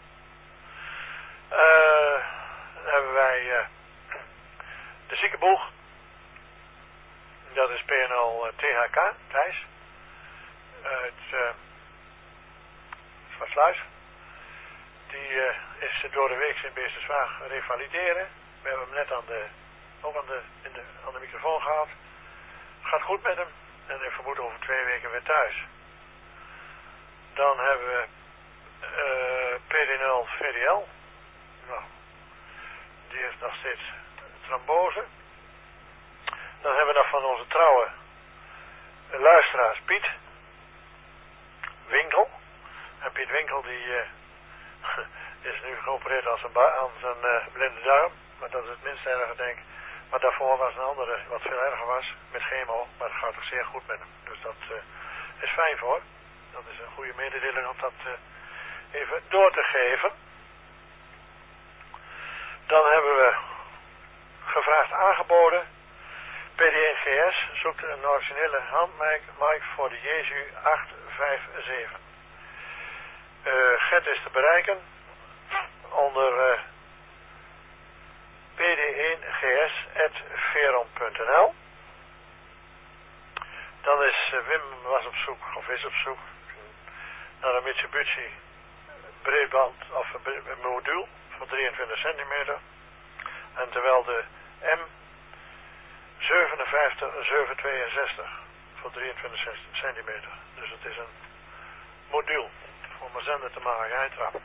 Uh, dan hebben wij uh, de ziekenboeg. Dat is P N L T H K, Thijs. Uit uh, Zwartsluis. Die uh, is door de week in Beesterswaag revalideren. We hebben hem net aan de, ook aan de, in de, aan de microfoon gehad. Gaat goed met hem. En ik vermoed over twee weken weer thuis. Dan hebben we Uh, P D nul V D L. Nou, die heeft nog steeds trombose. Dan hebben we nog van onze trouwe luisteraars Piet Winkel. En Piet Winkel die uh, is nu geopereerd als een aan zijn uh, blinde duim. Maar dat is het minst erge denk ik. Maar daarvoor was een andere wat veel erger was met chemo. Maar het gaat toch zeer goed met hem. Dus dat uh, is fijn voor. Dat is een goede mededeling om dat uh, even door te geven. Dan hebben we gevraagd aangeboden. P D N G S zoekt een originele handmic voor de Jesu acht vijf zeven. Uh, Gert is te bereiken onder uh, p d één g s at veron punt n l. Dan is uh, Wim was op zoek, of is op zoek, naar een Mitsubishi breedband of een module van drieëntwintig centimeter. En terwijl de M zevenenvijftig zevenhonderdtweeënzestig voor drieëntwintig centimeter. Dus het is een module om een zender te maken, eindtrap.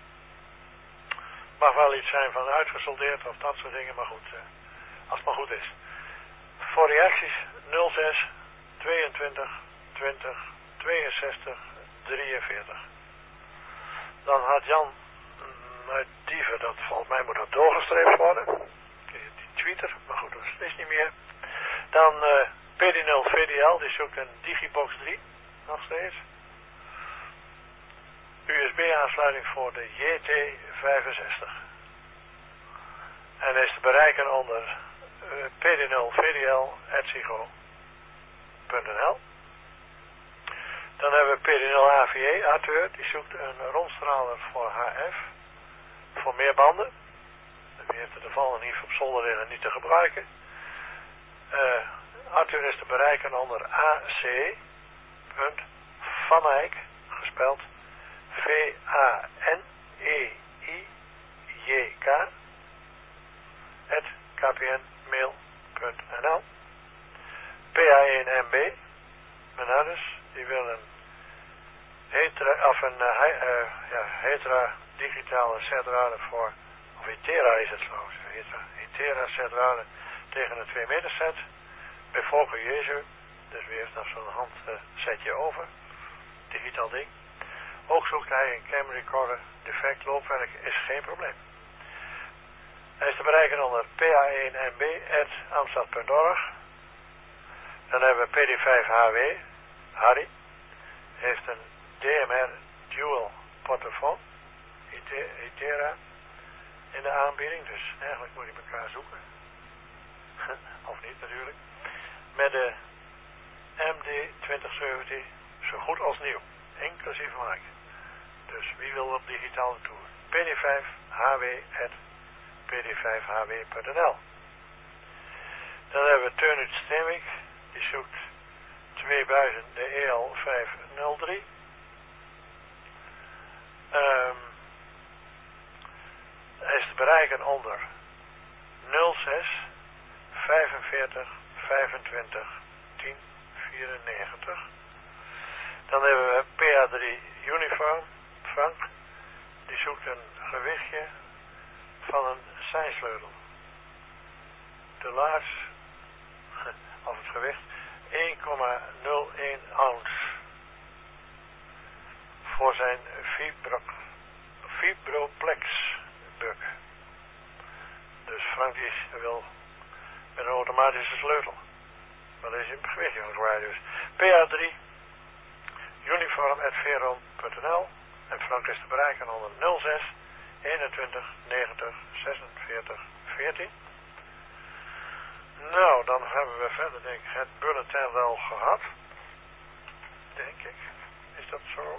Mag wel iets zijn van uitgesoldeerd of dat soort dingen, maar goed, eh, als het maar goed is. Voor reacties nul zes tweeëntwintig twintig tweeënzestig drieënveertig. Dan had Jan uit Diever, dat volgens mij moet dat doorgestreept worden. Die tweeter, maar goed, dat is niet meer. Dan uh, P D nul V D L, die zoekt een Digibox drie, nog steeds. U S B-aansluiting voor de J T vijfenzestig. En is te bereiken onder uh, P D nul V D L at sigo punt n l. Dan hebben we P D nul A V E, auteur, die zoekt een rondstraler voor H F, voor meer banden. Wie heeft er de val en hief op zolder en niet te gebruiken. Uh, auteur is te bereiken onder A C Van Eyck, gespeld V A N E I J K at k p n mail punt n l. P A één M B, Menardus, die wil een hetra, of een uh, uh, ja, hetra digitale setrale voor, of Hetera is het trouwens, Hetera, Hetera setrale tegen een twee meter set, bij Volker Jezu, dus wie heeft nog zo'n handsetje uh, over, digitaal ding. Ook zoekt hij een cam recorder, defect loopwerk is geen probleem. Hij is te bereiken onder P A één M B at amstad punt org. Dan hebben we P D vijf H W, Harry, heeft een D M R dual portofoon, Hetera, in de aanbieding, dus eigenlijk moet je elkaar zoeken. Of niet natuurlijk. Met de M D twintig zeventien zo goed als nieuw, inclusief maak. Dus wie wil op digitale tour? P D vijf H W at P D vijf H W punt N L. Dan hebben we Turnut Steenwijk, die zoekt twee buizen, de E L vijf nul drie. Um, hij is te bereiken onder nul zes vijfenveertig vijfentwintig tien vierennegentig. Dan hebben we P A drie Uniform, Frank, die zoekt een gewichtje van een seinsleutel. De laars, of het gewicht, één komma nul één ounce. Voor zijn fibro, fibroplex buk. Dus Frank die wil met een automatische sleutel. Maar dat is een gewichtje van zwaar dus. P A drie uniform at veron punt N L en Frank is te bereiken onder nul zes eenentwintig negentig zesenveertig veertien. Nou, dan hebben we verder denk ik het bulletin wel gehad. Denk ik. Is dat zo?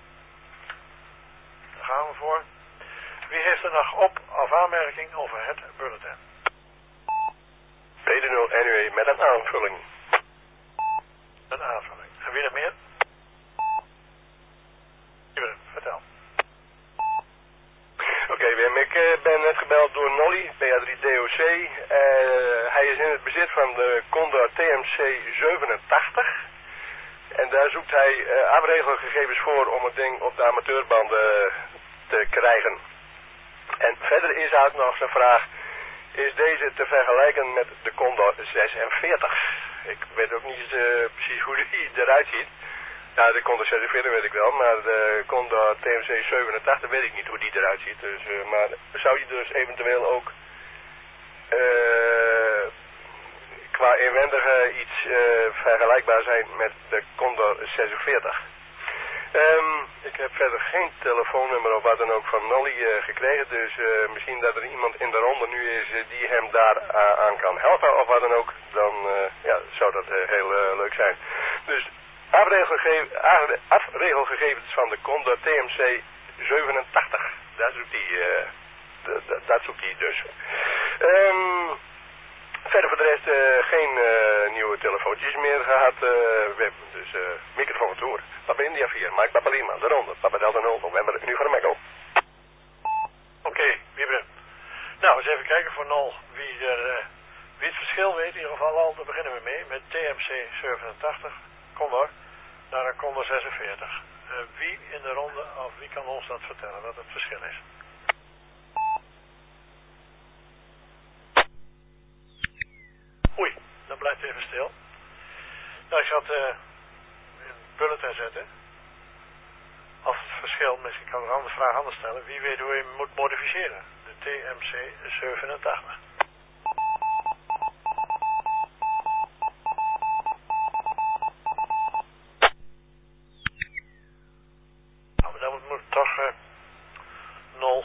Daar gaan we voor. Wie heeft er nog op of aanmerking over het bulletin? P D nul N U E met een aanvulling. Een aanvulling. En wie er meer? Vertel. Oké, okay, Wim, ik uh, ben net gebeld door Nolly, P A drie D O C. Uh, hij is in het bezit van de Condor T M C zevenentachtig. En daar zoekt hij uh, afregelgegevens voor om het ding op de amateurbanden te krijgen. En verder is uit nog zijn vraag, is deze te vergelijken met de Condor zesenveertig? Ik weet ook niet uh, precies hoe die eruit ziet. Ja, de Condor zesenveertig weet ik wel, maar de Condor T M C zevenentachtig weet ik niet hoe die eruit ziet. Dus, uh, maar zou die dus eventueel ook uh, qua inwendige iets uh, vergelijkbaar zijn met de Condor zesenveertig? Um, ik heb verder geen telefoonnummer of wat dan ook van Nolly uh, gekregen, dus uh, misschien dat er iemand in de ronde nu is uh, die hem daar uh, aan kan helpen of wat dan ook, dan uh, ja, zou dat uh, heel uh, leuk zijn. Dus afregelgege afregelgegevens van de Condor T M C zevenentachtig, daar zoekt hij, uh, dat zoekt hij dus. Um, verder voor de rest uh, geen uh, nieuwe telefoontjes meer gehad, uh, we hebben dus uh, microfoon toer. Papa India vier, Mike Papa Lima, de ronde, Papa Delta nul, november, nu van de Mekko. Oké, okay, Wiebren. Nou, eens even kijken voor nul wie, er, uh, wie het verschil weet. In ieder geval al, daar beginnen we mee met T M C zevenentachtig, Condor, naar een Condor zesenveertig. Uh, wie in de ronde, of wie kan ons dat vertellen, wat het verschil is? Oei, dan blijft het even stil. Nou, ik zat uh, in het bulletin zetten. Of het verschil, misschien kan ik een andere vraag anders stellen. Wie weet hoe je hem moet modificeren? De T M C zevenentachtig. Nou, maar dan moet, moet toch uh, nul.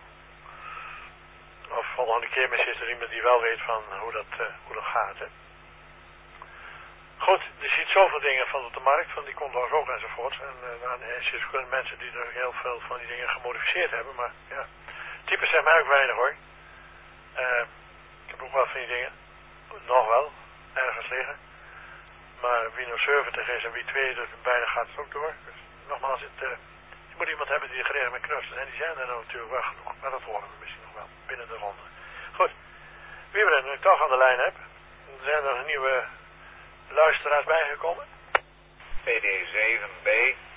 Of volgende keer misschien is er iemand die wel weet van hoe dat, uh, hoe dat gaat, hè. Goed, je ziet zoveel dingen van op de markt, van die Condors ook enzovoort. En uh, dan is er kunnen mensen die er heel veel van die dingen gemodificeerd hebben, maar ja. Types zijn mij ook weinig hoor. Uh, ik heb ook wel van die dingen, nog wel, ergens liggen. Maar wie nou zeventig is en wie twee is, bijna gaat het ook door. Dus nogmaals, het, uh, je moet iemand hebben die er geregeld mee knutselen. En die zijn er nou natuurlijk wel genoeg, maar dat horen we misschien nog wel binnen de ronde. Goed, wie we er nu toch aan de lijn heb, er zijn er een nieuwe luisteraars bijgekomen. P D zeven B.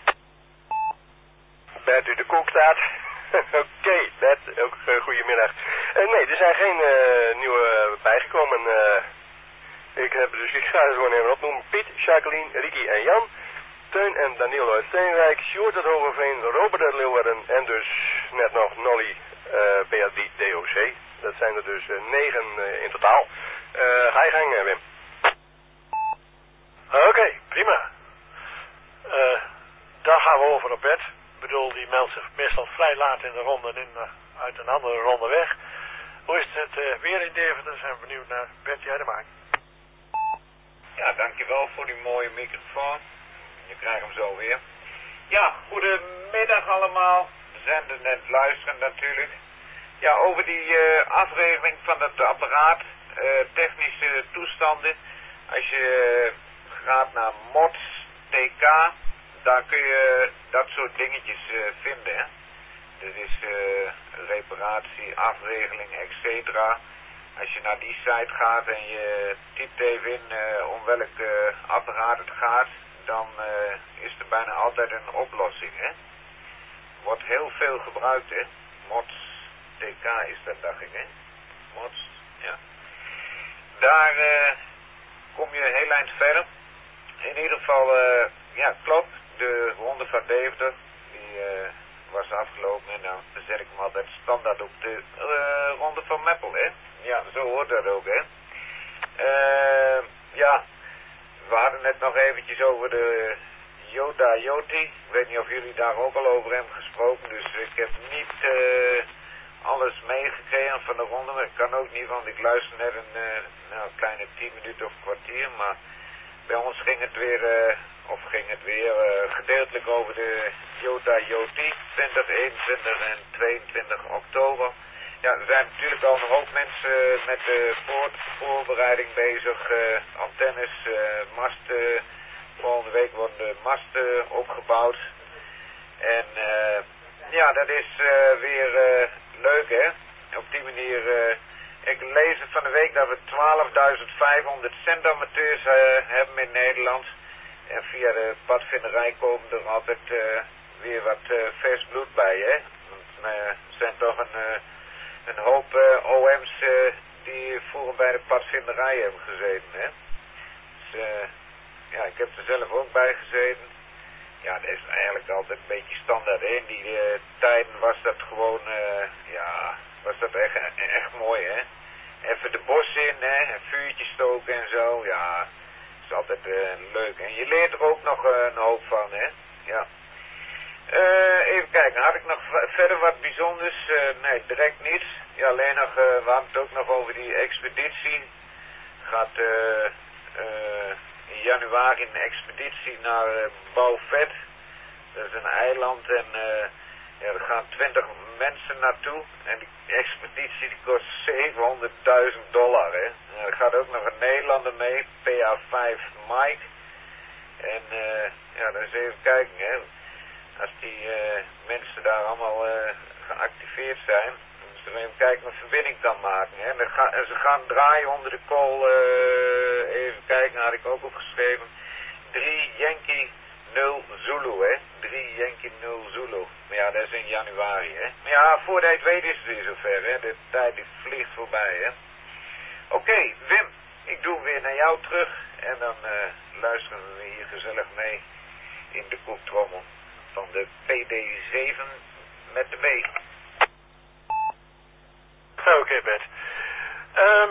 Bert u de Koekstaat. Oké, okay, Bert, ook uh, goedemiddag. Uh, nee, er zijn geen uh, nieuwe bijgekomen. Uh, ik heb dus, ik ga ze gewoon even opnoemen. Piet, Jacqueline, Ricky en Jan. Teun en Daniel uit Steenwijk. Sjoerd uit Hogeveen, Robert uit Leeuwarden. En dus net nog Nolly, uh, P A drie D O C. Dat zijn er dus uh, negen uh, in totaal. Uh, ga je gang, uh, Wim. Oké, okay, prima. Uh, dan gaan we over op Bert. Ik bedoel, die meldt zich meestal vrij laat in de ronde in uh, uit een andere ronde weg. Hoe is het uh, weer in Deventer? Zijn we benieuwd naar Bert Jijdermaak. Ja, dankjewel voor die mooie microfoon. Je krijgt hem zo weer. Ja, goedemiddag allemaal. We zijn er net luisteren natuurlijk. Ja, over die uh, afregeling van het apparaat, uh, technische toestanden. Als je uh, gaat naar mods T K, daar kun je dat soort dingetjes uh, vinden. Hè? Dat is uh, reparatie, afregeling, et cetera. Als je naar die site gaat en je typt even in uh, om welk uh, apparaat het gaat, dan uh, is er bijna altijd een oplossing. Hè? Wordt heel veel gebruikt, hè? Mods T K is dat, dacht ik, hè? Mods, ja. Daar uh, kom je heel eind verder. In ieder geval, uh, ja, klopt. De ronde van Deventer, die uh, was afgelopen en dan zet ik hem altijd standaard op de uh, ronde van Meppel, hè? Ja, zo hoort dat ook, hè? Uh, ja, we hadden net nog eventjes over de Yoda Yoti. Ik weet niet of jullie daar ook al over hebben gesproken, dus ik heb niet uh, alles meegekregen van de ronde, maar ik kan ook niet, want ik luister net een uh, nou, kleine tien minuten of kwartier, maar bij ons ging het weer, uh, of ging het weer uh, gedeeltelijk over de Yoda Yoti, twintig, eenentwintig en tweeëntwintig oktober. Ja, er zijn natuurlijk al een hoop mensen met de voor voorbereiding bezig, uh, antennes, uh, masten. Volgende week worden de masten opgebouwd. En uh, ja, dat is uh, weer uh, leuk, hè. Op die manier, uh, ik lees het van de week dat we twaalfduizend vijfhonderd zendamateurs uh, hebben in Nederland. En via de padvinderij komen er altijd uh, weer wat uh, vers bloed bij, hè. Want uh, er zijn toch een, uh, een hoop uh, O M's uh, die vroeger bij de padvinderij hebben gezeten, hè. Dus, uh, ja, ik heb er zelf ook bij gezeten. Ja, dat is eigenlijk altijd een beetje standaard. In die uh, tijden was dat gewoon, uh, ja, was dat echt, echt mooi, hè. Even de bos in, hè, een vuurtje stoken en zo, ja, dat is altijd uh, leuk. En je leert er ook nog uh, een hoop van, hè, ja. Uh, even kijken, had ik nog verder wat bijzonders? Uh, nee, direct niets. Ja, alleen nog, uh, we hadden het ook nog over die expeditie. Gaat, uh, uh, in januari een expeditie naar uh, Bouvet. Dat is een eiland en uh, ja, er gaan twintig mensen naartoe. En die expeditie die kost zevenhonderdduizend dollar. Hè. En er gaat ook nog een Nederlander mee, P A vijf Mike. En uh, ja, dan eens even kijken. Hè. Als die uh, mensen daar allemaal uh, geactiveerd zijn, dus even kijken of een verbinding kan maken. Hè. En, ga, en ze gaan draaien onder de kool, uh, even kijken, had ik ook opgeschreven. drie Yankee nul Zulu, hè. drie Yankee nul Zulu. Maar ja, dat is in januari, hè. Maar ja, voordat je het weet is het weer zover, hè. De tijd die vliegt voorbij, hè. Oké, okay, Wim, ik doe weer naar jou terug. En dan uh, luisteren we hier gezellig mee in de koektrommel van de P D zeven met de B. Oké, okay, Bert. Um,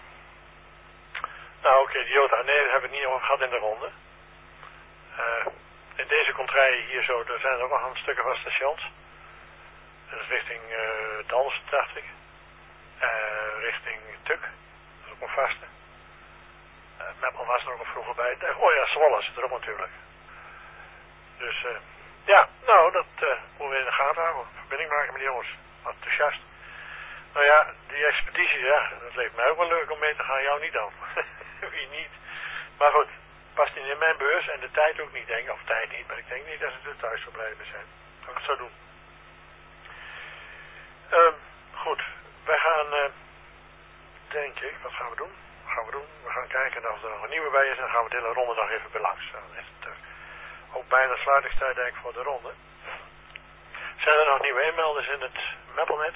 nou, oké, okay, de Jota, nee, daar hebben we het niet over gehad in de ronde. Uh, in deze contraille hier zo, er zijn er ook nog een stukken van stations. Dat is richting uh, Dalsen, dacht ik. Uh, richting Tuk, dat is ook een vaste. Uh, Meppel was er ook nog vroeger bij. Oh ja, Zwolle zit er ook natuurlijk. Dus, uh, ja, nou, dat uh, moeten we in de gaten houden. Verbinding maken met die jongens. Enthousiast. Nou ja, die expedities, ja, dat leek mij ook wel leuk om mee te gaan. Jou niet dan. Wie niet. Maar goed, past niet in mijn beurs en de tijd ook niet, denk ik. Of tijd niet, maar ik denk niet dat ze er thuis zou blijven zijn. Zal ik het zo doen. Um, goed, wij gaan, uh, denk ik, wat gaan we doen? Wat gaan we doen? We gaan kijken of er nog een nieuwe bij is en dan gaan we de hele ronde nog even belangs. Dan is het uh, ook bijna sluitingstijd, denk ik, voor de ronde. Zijn er nog nieuwe inmelders in het Meppelnet?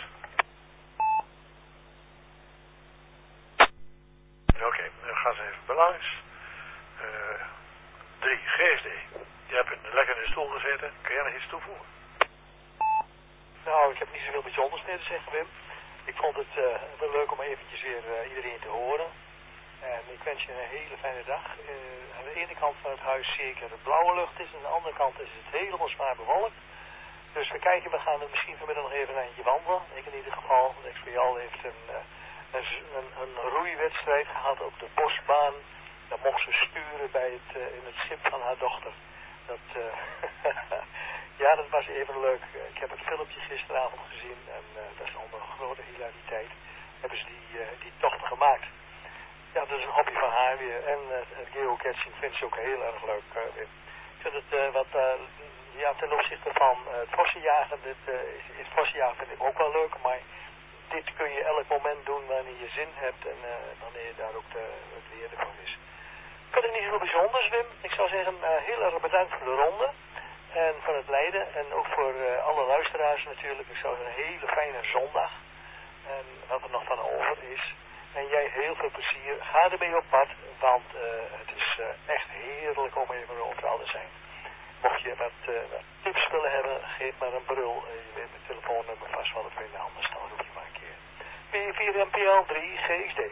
Oké, okay, dan gaan ze even belangs. Uh, drie, G S D. Je hebt een lekker in de stoel gezeten. Kun jij nog iets toevoegen? Nou, ik heb niet zoveel bijzonders meer te zeggen, Wim. Ik vond het uh, wel leuk om eventjes weer uh, iedereen te horen. En ik wens je een hele fijne dag. Uh, aan de ene kant van het huis zie ik dat het blauwe lucht is. Aan de andere kant is het helemaal zwaar bewolkt. Dus we kijken, we gaan er misschien vanmiddag nog even een eindje wandelen. Ik in ieder geval. De X P L heeft een, een, een, een roeiwedstrijd gehad op de bosbaan. Daar mocht ze sturen bij het, uh, in het schip van haar dochter. Dat, uh, ja, dat was even leuk. Ik heb het filmpje gisteravond gezien en uh, dat is onder grote hilariteit. Hebben ze die, uh, die tocht gemaakt. Ja, dat is een hobby van haar weer. En uh, het geocaching vindt ze ook heel erg leuk. Uh, ik vind het uh, wat, uh, ja, ten opzichte van uh, het vossenjagen, dit, uh, is, is vossenjagen vind ik ook wel leuk, maar dit kun je elk moment doen wanneer je zin hebt en uh, wanneer daar ook de, het weer ervan is. Verder niet heel bijzonders, Wim. Ik zou zeggen, uh, heel erg bedankt voor de ronde en voor het leiden en ook voor uh, alle luisteraars natuurlijk. Ik zou zeggen, een hele fijne zondag en wat er nog van over is. En jij heel veel plezier. Ga ermee op pad, want uh, het is uh, echt heerlijk om even overal te zijn. Mocht je wat, uh, wat tips willen hebben, geef maar een brul. Uh, je weet mijn telefoonnummer vast wel te vinden, anders dan roep je maar een keer. P vier M P L drie G X D.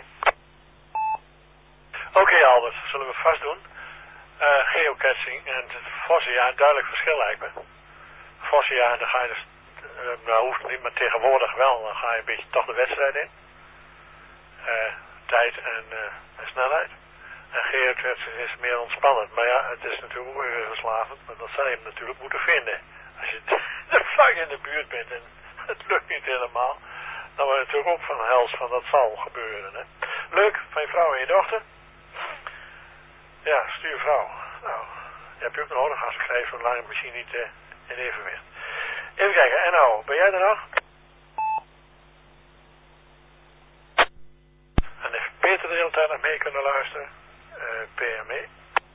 Oké okay, Albert, zullen we vast doen. Uh, geocaching en het vossenjaar, een duidelijk verschil lijkt me. Vossenjaar, dan ga je dus, uh, nou hoeft niet, maar tegenwoordig wel, dan ga je een beetje toch de wedstrijd in. Uh, tijd en, uh, en snelheid. En geocaching is meer ontspannend. Maar ja, het is natuurlijk ook weer verslavend. Maar dat zou je hem natuurlijk moeten vinden. Als je te vlak in de buurt bent en het lukt niet helemaal. Dan word je natuurlijk ook van hels van dat zal gebeuren. Hè. Leuk, van je vrouw en je dochter. Ja, stuurvrouw. Nou, die heb je ook nodig als ik schrijf zo'n lange machine niet uh, in evenwicht. Even kijken, en nou, ben jij er nog? En heeft Peter de hele tijd nog mee kunnen luisteren? Uh, P M E.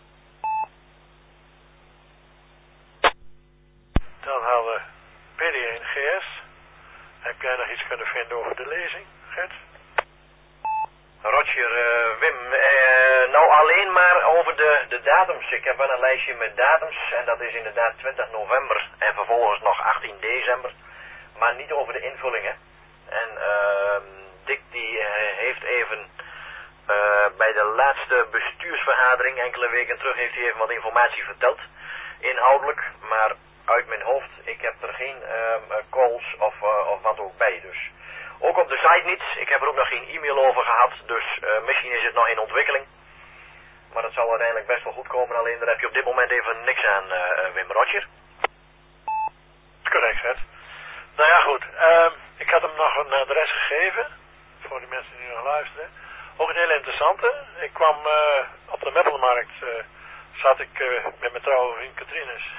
Dan hadden we P D één G S. Heb jij nog iets kunnen vinden over de lezing, Gert? Roger, uh, Wim, uh, nou alleen maar over de, de datums. Ik heb wel een lijstje met datums en dat is inderdaad twintig november en vervolgens nog achttien december. Maar niet over de invullingen. En uh, Dick die uh, heeft even uh, bij de laatste bestuursvergadering enkele weken terug heeft hij even wat informatie verteld. Inhoudelijk, maar uit mijn hoofd. Ik heb er geen uh, calls of, uh, of wat ook bij dus. Ook op de site niet. Ik heb er ook nog geen e-mail over gehad. Dus uh, misschien is het nog in ontwikkeling. Maar het zal uiteindelijk best wel goed komen. Alleen daar heb je op dit moment even niks aan, uh, Wim. Roger. Correct, Gert. Nou ja, goed. Uh, ik had hem nog een adres gegeven. Voor die mensen die nog luisteren. Ook een hele interessante. Ik kwam uh, op de Meppelenmarkt. Uh, zat ik uh, met mijn trouwe vriend Katrines.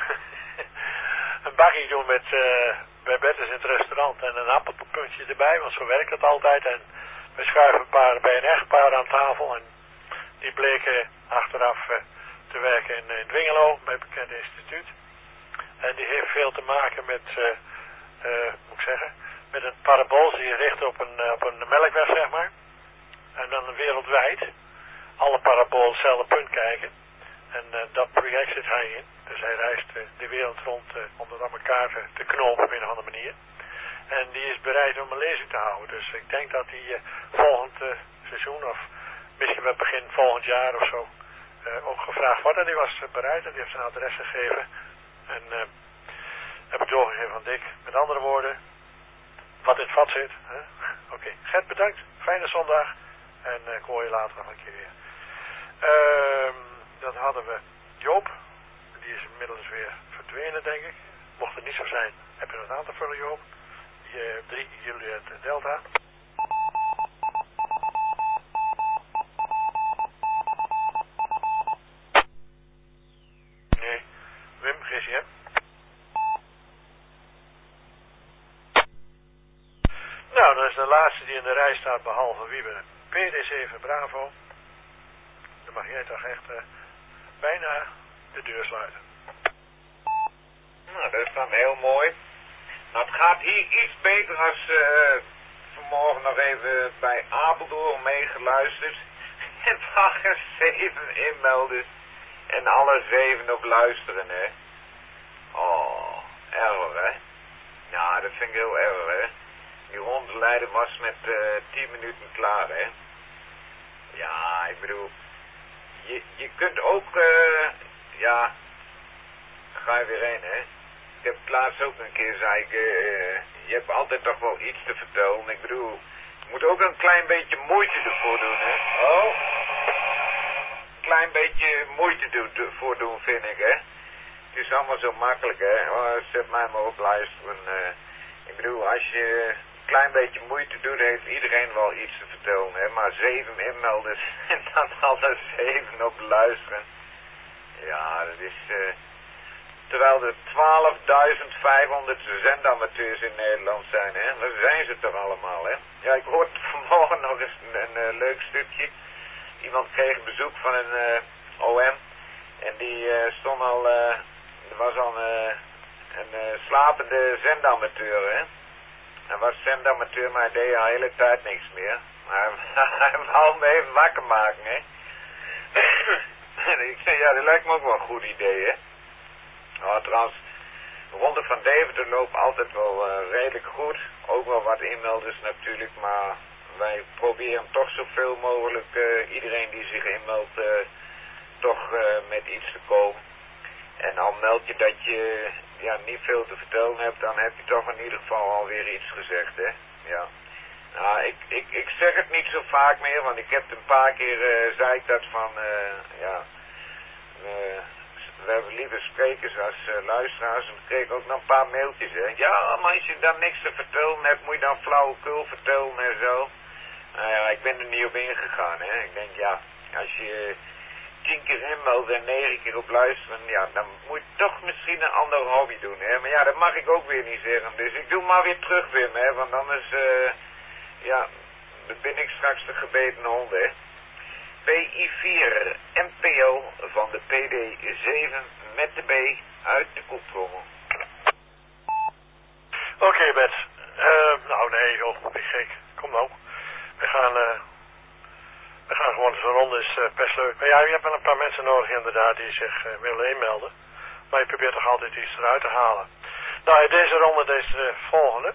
een bakkie doen met... Uh, bij Bertus in het restaurant en een appelpuntje erbij, want zo werkt het altijd. En we schuiven een paar bij een echtpaar aan tafel en die bleken achteraf uh, te werken in, in Dwingelo, bij het bekende instituut. En die heeft veel te maken met, uh, uh, moet ik zeggen, met een parabool die je richt op een, uh, op een melkweg, zeg maar. En dan wereldwijd alle parabolen hetzelfde punt kijken. En uh, dat project zit hij in. Dus hij reist uh, de wereld rond uh, om dat aan elkaar te, te knopen op een of andere manier. En die is bereid om een lezing te houden. Dus ik denk dat hij uh, volgend uh, seizoen of misschien wel begin volgend jaar of zo uh, ook gevraagd wordt. En die was uh, bereid en die heeft zijn adres gegeven. En uh, heb ik doorgegeven van Dick. Met andere woorden, wat in het vat zit. Oké, okay. Gert bedankt. Fijne zondag. En uh, ik hoor je later nog een keer weer. Uh, dat hadden we Joop. Die is inmiddels weer verdwenen, denk ik. Mocht het niet zo zijn, heb je nog aan te vullen, Joop. Je drie Juliet Delta. Nee. Wim, G C M. Nou, dat is de laatste die in de rij staat, behalve Wiebe. P D zeven Bravo. Dan mag jij toch echt uh, bijna de deur sluiten. Nou, dat is dan heel mooi. Nou, het gaat hier iets beter als uh, vanmorgen nog even bij Apeldoorn meegeluisterd. En het waren zeven inmelders. En alle zeven op luisteren, hè. Oh, erg, hè. Nou, dat vind ik heel erg, hè. Die rondleiding was met uh, tien minuten klaar, hè. Ja, ik bedoel... Je, je kunt ook, uh, ja, ga je weer heen, hè. ik heb het laatst ook een keer zei ik, uh, je hebt altijd toch wel iets te vertellen. Ik bedoel, je moet ook een klein beetje moeite ervoor doen, hè. Oh. Een klein beetje moeite ervoor doen, vind ik, hè. Het is allemaal zo makkelijk, hè. Oh, zet mij maar op luisteren. Uh, ik bedoel, als je een klein beetje moeite doet, heeft iedereen wel iets te vertellen, hè. Maar zeven inmelders en dan alle zeven op luisteren. Ja, dat is... Uh, terwijl er twaalfduizend vijfhonderd zendamateurs in Nederland zijn, hè. Waar zijn ze toch allemaal, hè. Ja, ik hoorde vanmorgen nog eens een, een, een leuk stukje. Iemand kreeg bezoek van een uh, O M. En die uh, stond al... Uh, er was al uh, een uh, slapende zendamateur, hè. Hij was zendamateur, maar hij deed al de hele tijd niks meer. Maar hij wou hem even wakker maken, hè. Ik zei, ja, dat lijkt me ook wel een goed idee, hè. Nou, trouwens, de Ronde van Deventer loopt altijd wel uh, redelijk goed. Ook wel wat inmelders natuurlijk, maar wij proberen toch zoveel mogelijk uh, iedereen die zich inmeldt uh, toch uh, met iets te komen. En al meld je dat je ja, niet veel te vertellen hebt, dan heb je toch in ieder geval alweer iets gezegd, hè. Ja. Nou, ik, ik, ik zeg het niet zo vaak meer, want ik heb het een paar keer, uh, zei ik dat van, uh, ja, uh, we hebben liever sprekers als uh, luisteraars. En ik kreeg ook nog een paar mailtjes, hè. Ja, maar als je dan niks te vertellen hebt, moet je dan flauwekul vertellen en zo. Nou ja, ik ben er niet op ingegaan, hè. Ik denk, ja, als je tien keer inmeldt en negen keer op luisteren, ja, dan moet je toch misschien een andere hobby doen, hè. Maar ja, dat mag ik ook weer niet zeggen. Dus ik doe maar weer terug, Wim, hè. Want anders, uh, ja, dan ben ik straks de gebeten hond, hè. P I vier M P O van de P D zeven met de B uit de koeptrommel. Oké, okay, Bert. Uh, nou nee, joh, ben gek. Kom nou. We gaan, uh, we gaan gewoon zo'n ronde, is uh, best leuk. Maar ja, je hebt wel een paar mensen nodig inderdaad die zich uh, willen inmelden. Maar je probeert toch altijd iets eruit te halen. Nou, in deze ronde, deze uh, volgende.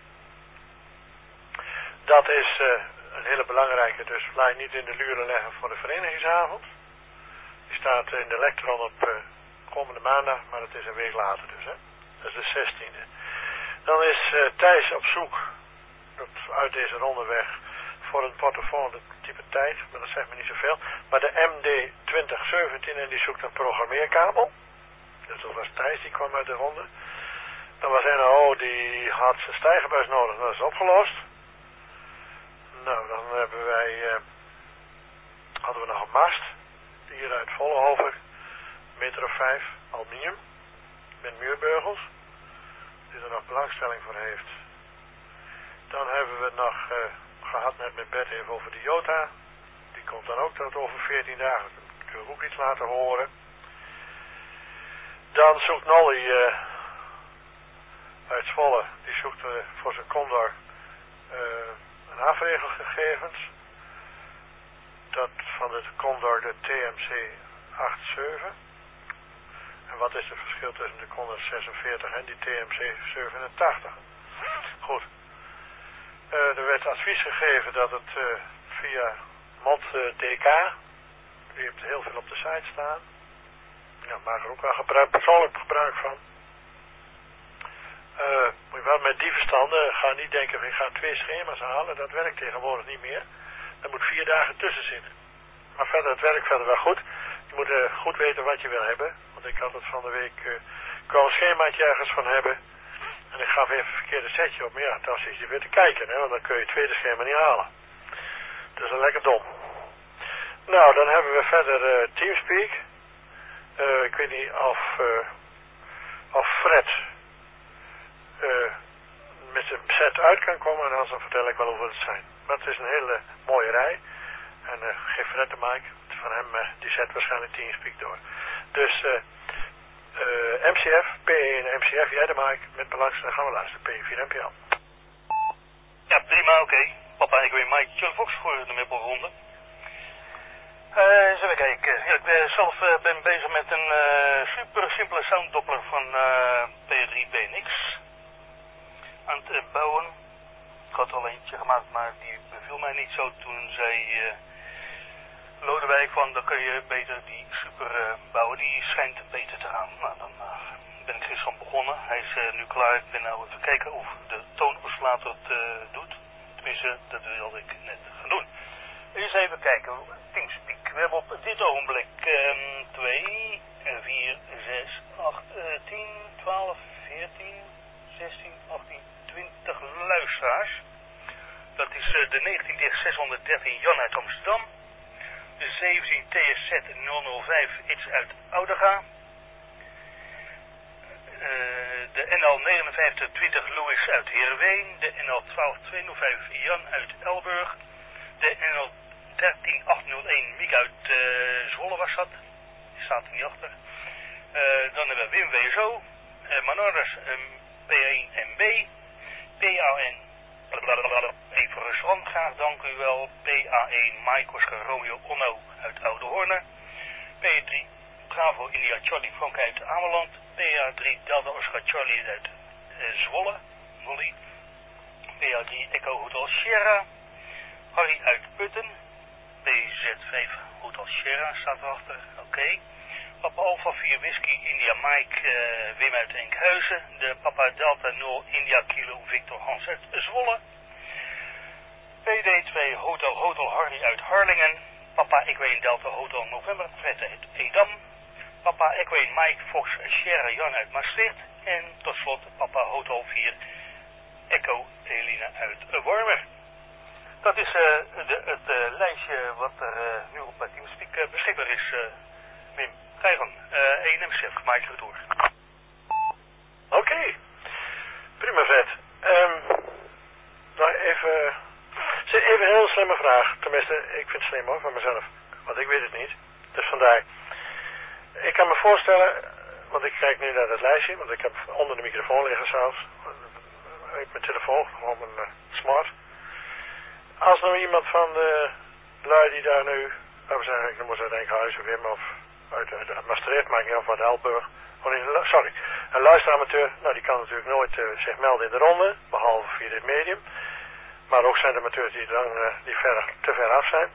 Dat is... Uh, een hele belangrijke, dus laat je niet in de luren leggen voor de verenigingsavond. Die staat in de Electron op uh, komende maandag, maar het is een week later dus, hè. Dat is de zestiende. Dan is uh, Thijs op zoek, uit deze ronde weg, voor een portofoon type tijd, maar dat zegt me niet zoveel. Maar de M D twintig zeventien en die zoekt een programmeerkabel. Dus dat was Thijs, die kwam uit de ronde. Dan was N A O, die had zijn stijgerbuis nodig, dat is opgelost. Nou, dan hebben wij, uh, hadden we nog een mast, hier uit Vollenhoven, een meter of vijf, aluminium, met muurbeugels, die er nog belangstelling voor heeft. Dan hebben we nog uh, gehad net met Bert even over de Jota, die komt dan ook tot over veertien dagen, dan kunnen we ook iets laten horen. Dan zoekt Nolly uh, uit Zwolle, die zoekt uh, voor zijn Condor uh, een afregelgegevens. Dat van de Condor de T M C zevenentachtig. En wat is het verschil tussen de Condor zesenveertig en die T M C zevenentachtig? Goed. Uh, er werd advies gegeven dat het uh, via Mod uh, D K, die heeft heel veel op de site staan. Ja, maak er ook wel gebruik, persoonlijk gebruik van. Uh, moet je wel met die verstanden, ga niet denken, ik ga twee schema's halen, dat werkt tegenwoordig niet meer. Er moet vier dagen tussen zitten. Maar verder, het werkt verder wel goed. Je moet uh, goed weten wat je wil hebben. Want ik had het van de week, uh, ik wou een schemaatje ergens van hebben. En ik gaf even een verkeerde setje op. Maar ja, dan zit je weer te kijken, hè, want dan kun je het tweede schema niet halen. Dus dat is lekker dom. Nou, dan hebben we verder uh, Teamspeak. Uh, ik weet niet of, uh, of Fred uh, met zijn set uit kan komen. En anders dan vertel ik wel hoeveel het zijn. Maar het is een hele mooie rij. En uh, geef Fred de mic. Van hem, uh, die zet waarschijnlijk Teamspeak door. Dus uh, uh, M C F, P één M C F, jij de mic. Met belangstelling gaan we luisteren. P vier M P L. Ja, prima, oké. Okay. Papa, ik ben Mike John Fox voor de Mippelronde. Uh, eens even kijken. Ja, ik ben zelf uh, ben bezig met een uh, super simpele sounddoppler van uh, P drie B N X. Aan het uh, bouwen. Ik had al eentje gemaakt, maar die beviel mij niet zo. Toen zei uh, Lodewijk van, dan kun je beter die super uh, bouwen. Die schijnt beter te gaan. Nou, dan uh, ben ik gisteren begonnen. Hij is uh, nu klaar. Ik ben nou even kijken of de toonoscillator het uh, doet. Tenminste, dat wilde ik net gaan doen. Eens even kijken. Teamspeak. We hebben op dit ogenblik um, twee, vier, zes, acht, tien, twaalf, veertien, zestien, achttien, twintig luisteraars. Dat is uh, de negentien zeshonderddertien Jan uit Amsterdam. De zeventien T S Z nul nul vijf iets uit Oudega. Uh, de N L negenenvijftig twintig Louis uit Heerenveen. De N L twaalf tweehonderdvijf Jan uit Elburg. De N L dertien achthonderdéén Miek uit uh, Zwolle was dat. Die staat er niet achter. Uh, dan hebben we Wim W S O. Uh, Manorders um, P één M B. P A N. Even restaurant graag, dank u wel. P A één Mike Oscar Romeo Onno uit Oude Hoorn. P A drie Bravo India Charlie Frank uit Ameland. P A drie Delta Oscar Charlie uit uh, Zwolle. Molly. P A drie Echo Hotel Sierra. Harry uit Putten. P Z vijf Hotel Sierra staat erachter. Oké. Okay. Papa Alpha vier Whisky India Mike uh, Wim uit Enkhuizen. De Papa Delta nul India Kilo Victor Hans uit Zwolle. P D twee Hotel Hotel Harry uit Harlingen. Papa Equine Delta Hotel November Fred uit Edam. Papa Equine Mike Fox Sierra Jan uit Maastricht. En tot slot Papa Hotel vier Echo Elina uit Wormer. Dat is uh, de, het uh, lijstje wat er uh, nu op Teamspeak uh, beschikbaar is, uh, Wim. Ga je gang. Uh, één M chef, Mike Retour. Oké. Okay. Prima, Fred. Um, nou, even... Even een heel slimme vraag. Tenminste, ik vind het slim hoor, van mezelf. Want ik weet het niet. Dus vandaar. Ik kan me voorstellen, want ik kijk nu naar dat lijstje, want ik heb onder de microfoon liggen zelfs. Uit mijn telefoon, gewoon mijn uh, smart. Als nou iemand van de lui die daar nu, laten we zeggen, ik noem eens uit Enkhuizen, Wim of uit, uit, uit Maastricht, maak ik niet af, uit Elburg. Sorry, een luisteramateur, nou die kan natuurlijk nooit uh, zich melden in de ronde, behalve via dit medium. Maar ook zijn de amateurs die, dan, uh, die ver, te ver af zijn.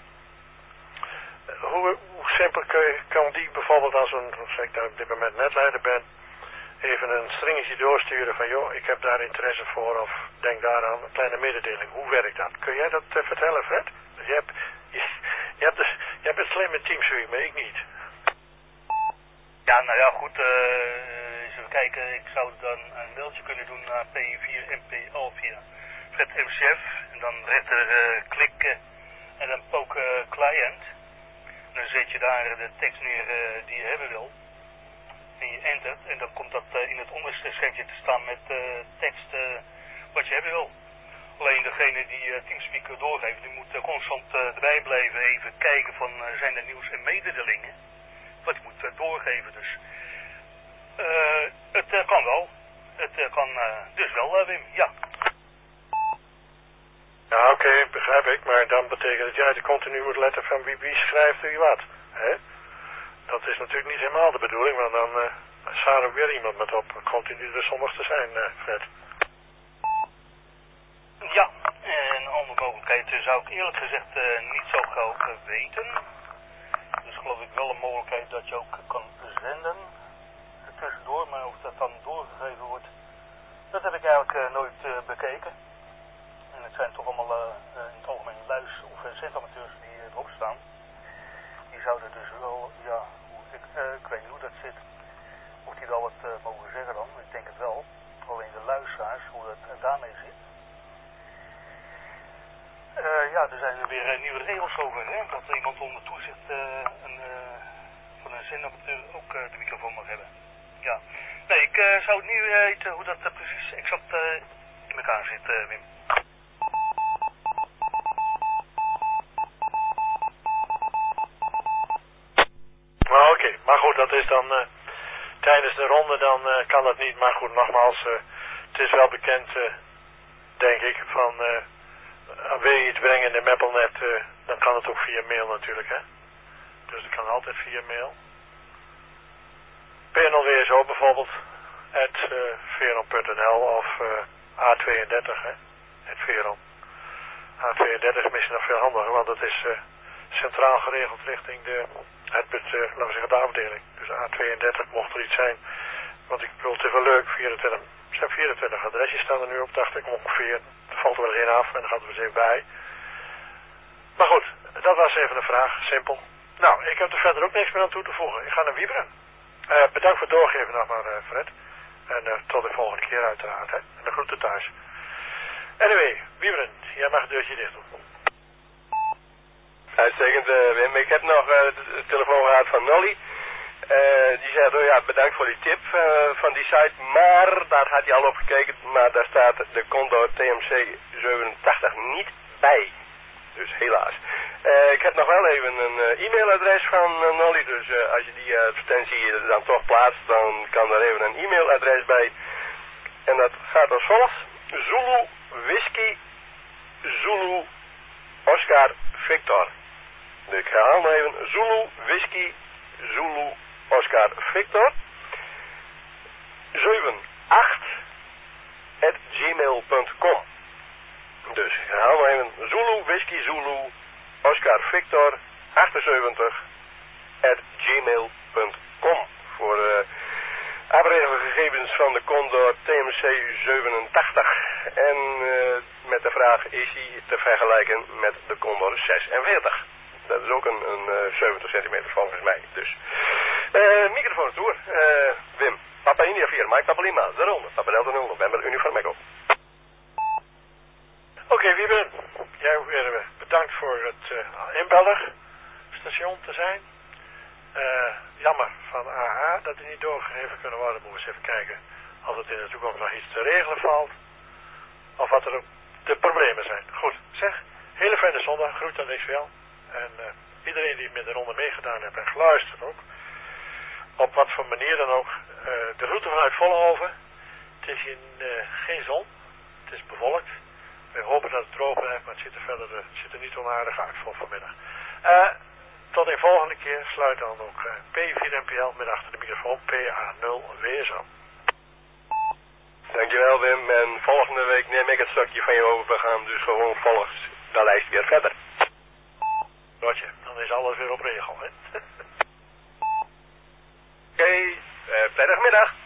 Uh, hoe, hoe simpel kun je, kan die bijvoorbeeld als een, als ik daar op dit moment netleider ben, even een stringetje doorsturen van joh, ik heb daar interesse voor of denk daar aan een kleine mededeling. Hoe werkt dat? Kun jij dat uh, vertellen, Fred? Je hebt, je, je hebt, dus, je hebt het slimme Teamspeak, maar ik niet. Ja, nou ja, goed. Uh, eens even kijken. Ik zou dan een mailtje kunnen doen naar P vier M P L via Fred M C F. En dan rechter uh, klikken en dan poke uh, client. En dan zet je daar de tekst neer uh, die je hebben wil. En je entert. En dan komt dat uh, in het onderste schermpje te staan met uh, tekst uh, wat je hebben wil. Alleen degene die uh, Teamspeak doorgeeft, die moet uh, constant uh, erbij blijven. Even kijken van uh, zijn er nieuws en mededelingen. Wat je moet uh, doorgeven dus. Uh, het uh, kan wel. Het uh, kan uh, dus wel, uh, Wim. Ja. Ja, oké, okay, begrijp ik. Maar dan betekent dat jij de continu moet letten van wie, wie schrijft wie wat. Hè? Dat is natuurlijk niet helemaal de bedoeling, want dan uh, staat er weer iemand met op. Continu er soms te zijn, uh, Fred. Ja, en een andere mogelijkheid zou ik eerlijk gezegd uh, niet zo gauw uh, weten. Dus geloof ik wel een mogelijkheid dat je ook kan zenden er tussendoor, maar of dat dan doorgegeven wordt, dat heb ik eigenlijk uh, nooit uh, bekeken. En het zijn toch allemaal uh, in het algemeen luis- of uh, zendamateurs die uh, erop staan. Die zouden dus wel, ja, ik, uh, ik weet niet hoe dat zit, of die wel wat uh, mogen zeggen dan, ik denk het wel. Alleen de luisteraars, hoe dat uh, daarmee zit. Uh, ja, er zijn er weer uh, nieuwe regels over, hè? Dat iemand onder toezicht uh, een, uh, van een zendamateur ook uh, de microfoon mag hebben. Ja. Nee, ik uh, zou het niet weten hoe dat uh, precies exact uh, in elkaar zit, uh, Wim. Nou, oké. Okay. Maar goed, dat is dan uh, tijdens de ronde, dan uh, kan dat niet. Maar goed, nogmaals, uh, het is wel bekend, uh, denk ik, van... Uh, wil je iets brengen in de Mapplenet, uh, dan kan het ook via mail natuurlijk, hè. Dus het kan altijd via mail. P N L W S O bijvoorbeeld, at uh, veron punt n l of uh, A tweeëndertig, hè. Het Veron. A tweeëndertig is misschien nog veel handiger, want het is uh, centraal geregeld richting de, het, uh, laten we zeggen, de afdeling. Dus A tweeëndertig, mocht er iets zijn Want ik bedoel, het is wel leuk, vierentwintig, er zijn vierentwintig adresjes staan er nu op, dacht ik ongeveer. Er valt er wel eens één af en dan gaat er eens even bij. Maar goed, dat was even een vraag, simpel. Nou, ik heb er verder ook niks meer aan toe te voegen. Ik ga naar Wieberen. Uh, bedankt voor het doorgeven nog maar, uh, Fred. En uh, tot de volgende keer uiteraard, hè. En de groeten thuis. Anyway, Wieberen, jij mag het deurtje dicht doen. Uitstekend, uh, Wim. Ik heb nog uh, de telefoon gehad van Nolly. Uh, die zegt, oh ja, bedankt voor die tip uh, van die site, maar daar had hij al op gekeken, maar daar staat de Condor T M C zevenentachtig niet bij. Dus helaas. Uh, ik heb nog wel even een uh, e-mailadres van uh, Nolly, dus uh, als je die advertentie dan toch plaatst, dan kan er even een e-mailadres bij. En dat gaat als volgt: Zulu Whisky Zulu Oscar Victor. Dus ik herhaal nog even: Zulu Whisky Zulu Oscar Victor zeven acht at gmail punt com. Dus ik herhaal nog even: Zulu Whisky Zulu Oscar Victor achtenzeventig at gmail punt com voor uh, abregelgegevens van de Condor T M C zevenentachtig. En uh, met de vraag: is hij te vergelijken met de Condor zesenveertig? Dat is ook een, een uh, zeventig centimeter volgens mij. Dus uh, microfoon door. Uh, Wim. Papa India vier, Mike Papa Lima, de ronde. Papa Delta nul, November Uniform Echo. Oké, okay, Wieberen. Jij ook weer uh, bedankt voor het uh, inbellerstation te zijn. Uh, jammer van A H dat die niet doorgegeven kunnen worden. Moeten we eens even kijken als het in de toekomst nog iets te regelen valt. Of wat er de problemen zijn. Goed, zeg. Hele fijne zondag. Groet aan D C L. En uh, iedereen die met de ronde meegedaan heeft en geluisterd ook. Op wat voor manier dan ook. Uh, de route vanuit Vollenhoven. Het is in, uh, geen zon. Het is bewolkt. We hopen dat het droog blijft, maar het ziet er verder uh, het ziet er niet onaardig uit voor vanmiddag. Uh, tot een volgende keer. Sluit dan ook uh, P vier N P L met achter de microfoon P A nul W S O. Dankjewel Wim. En volgende week neem ik het stukje van je over. We gaan dus gewoon volgens de lijst weer verder. Rotje, dan is alles weer op regel, hè? Oké, okay, uh, vrijdagmiddag.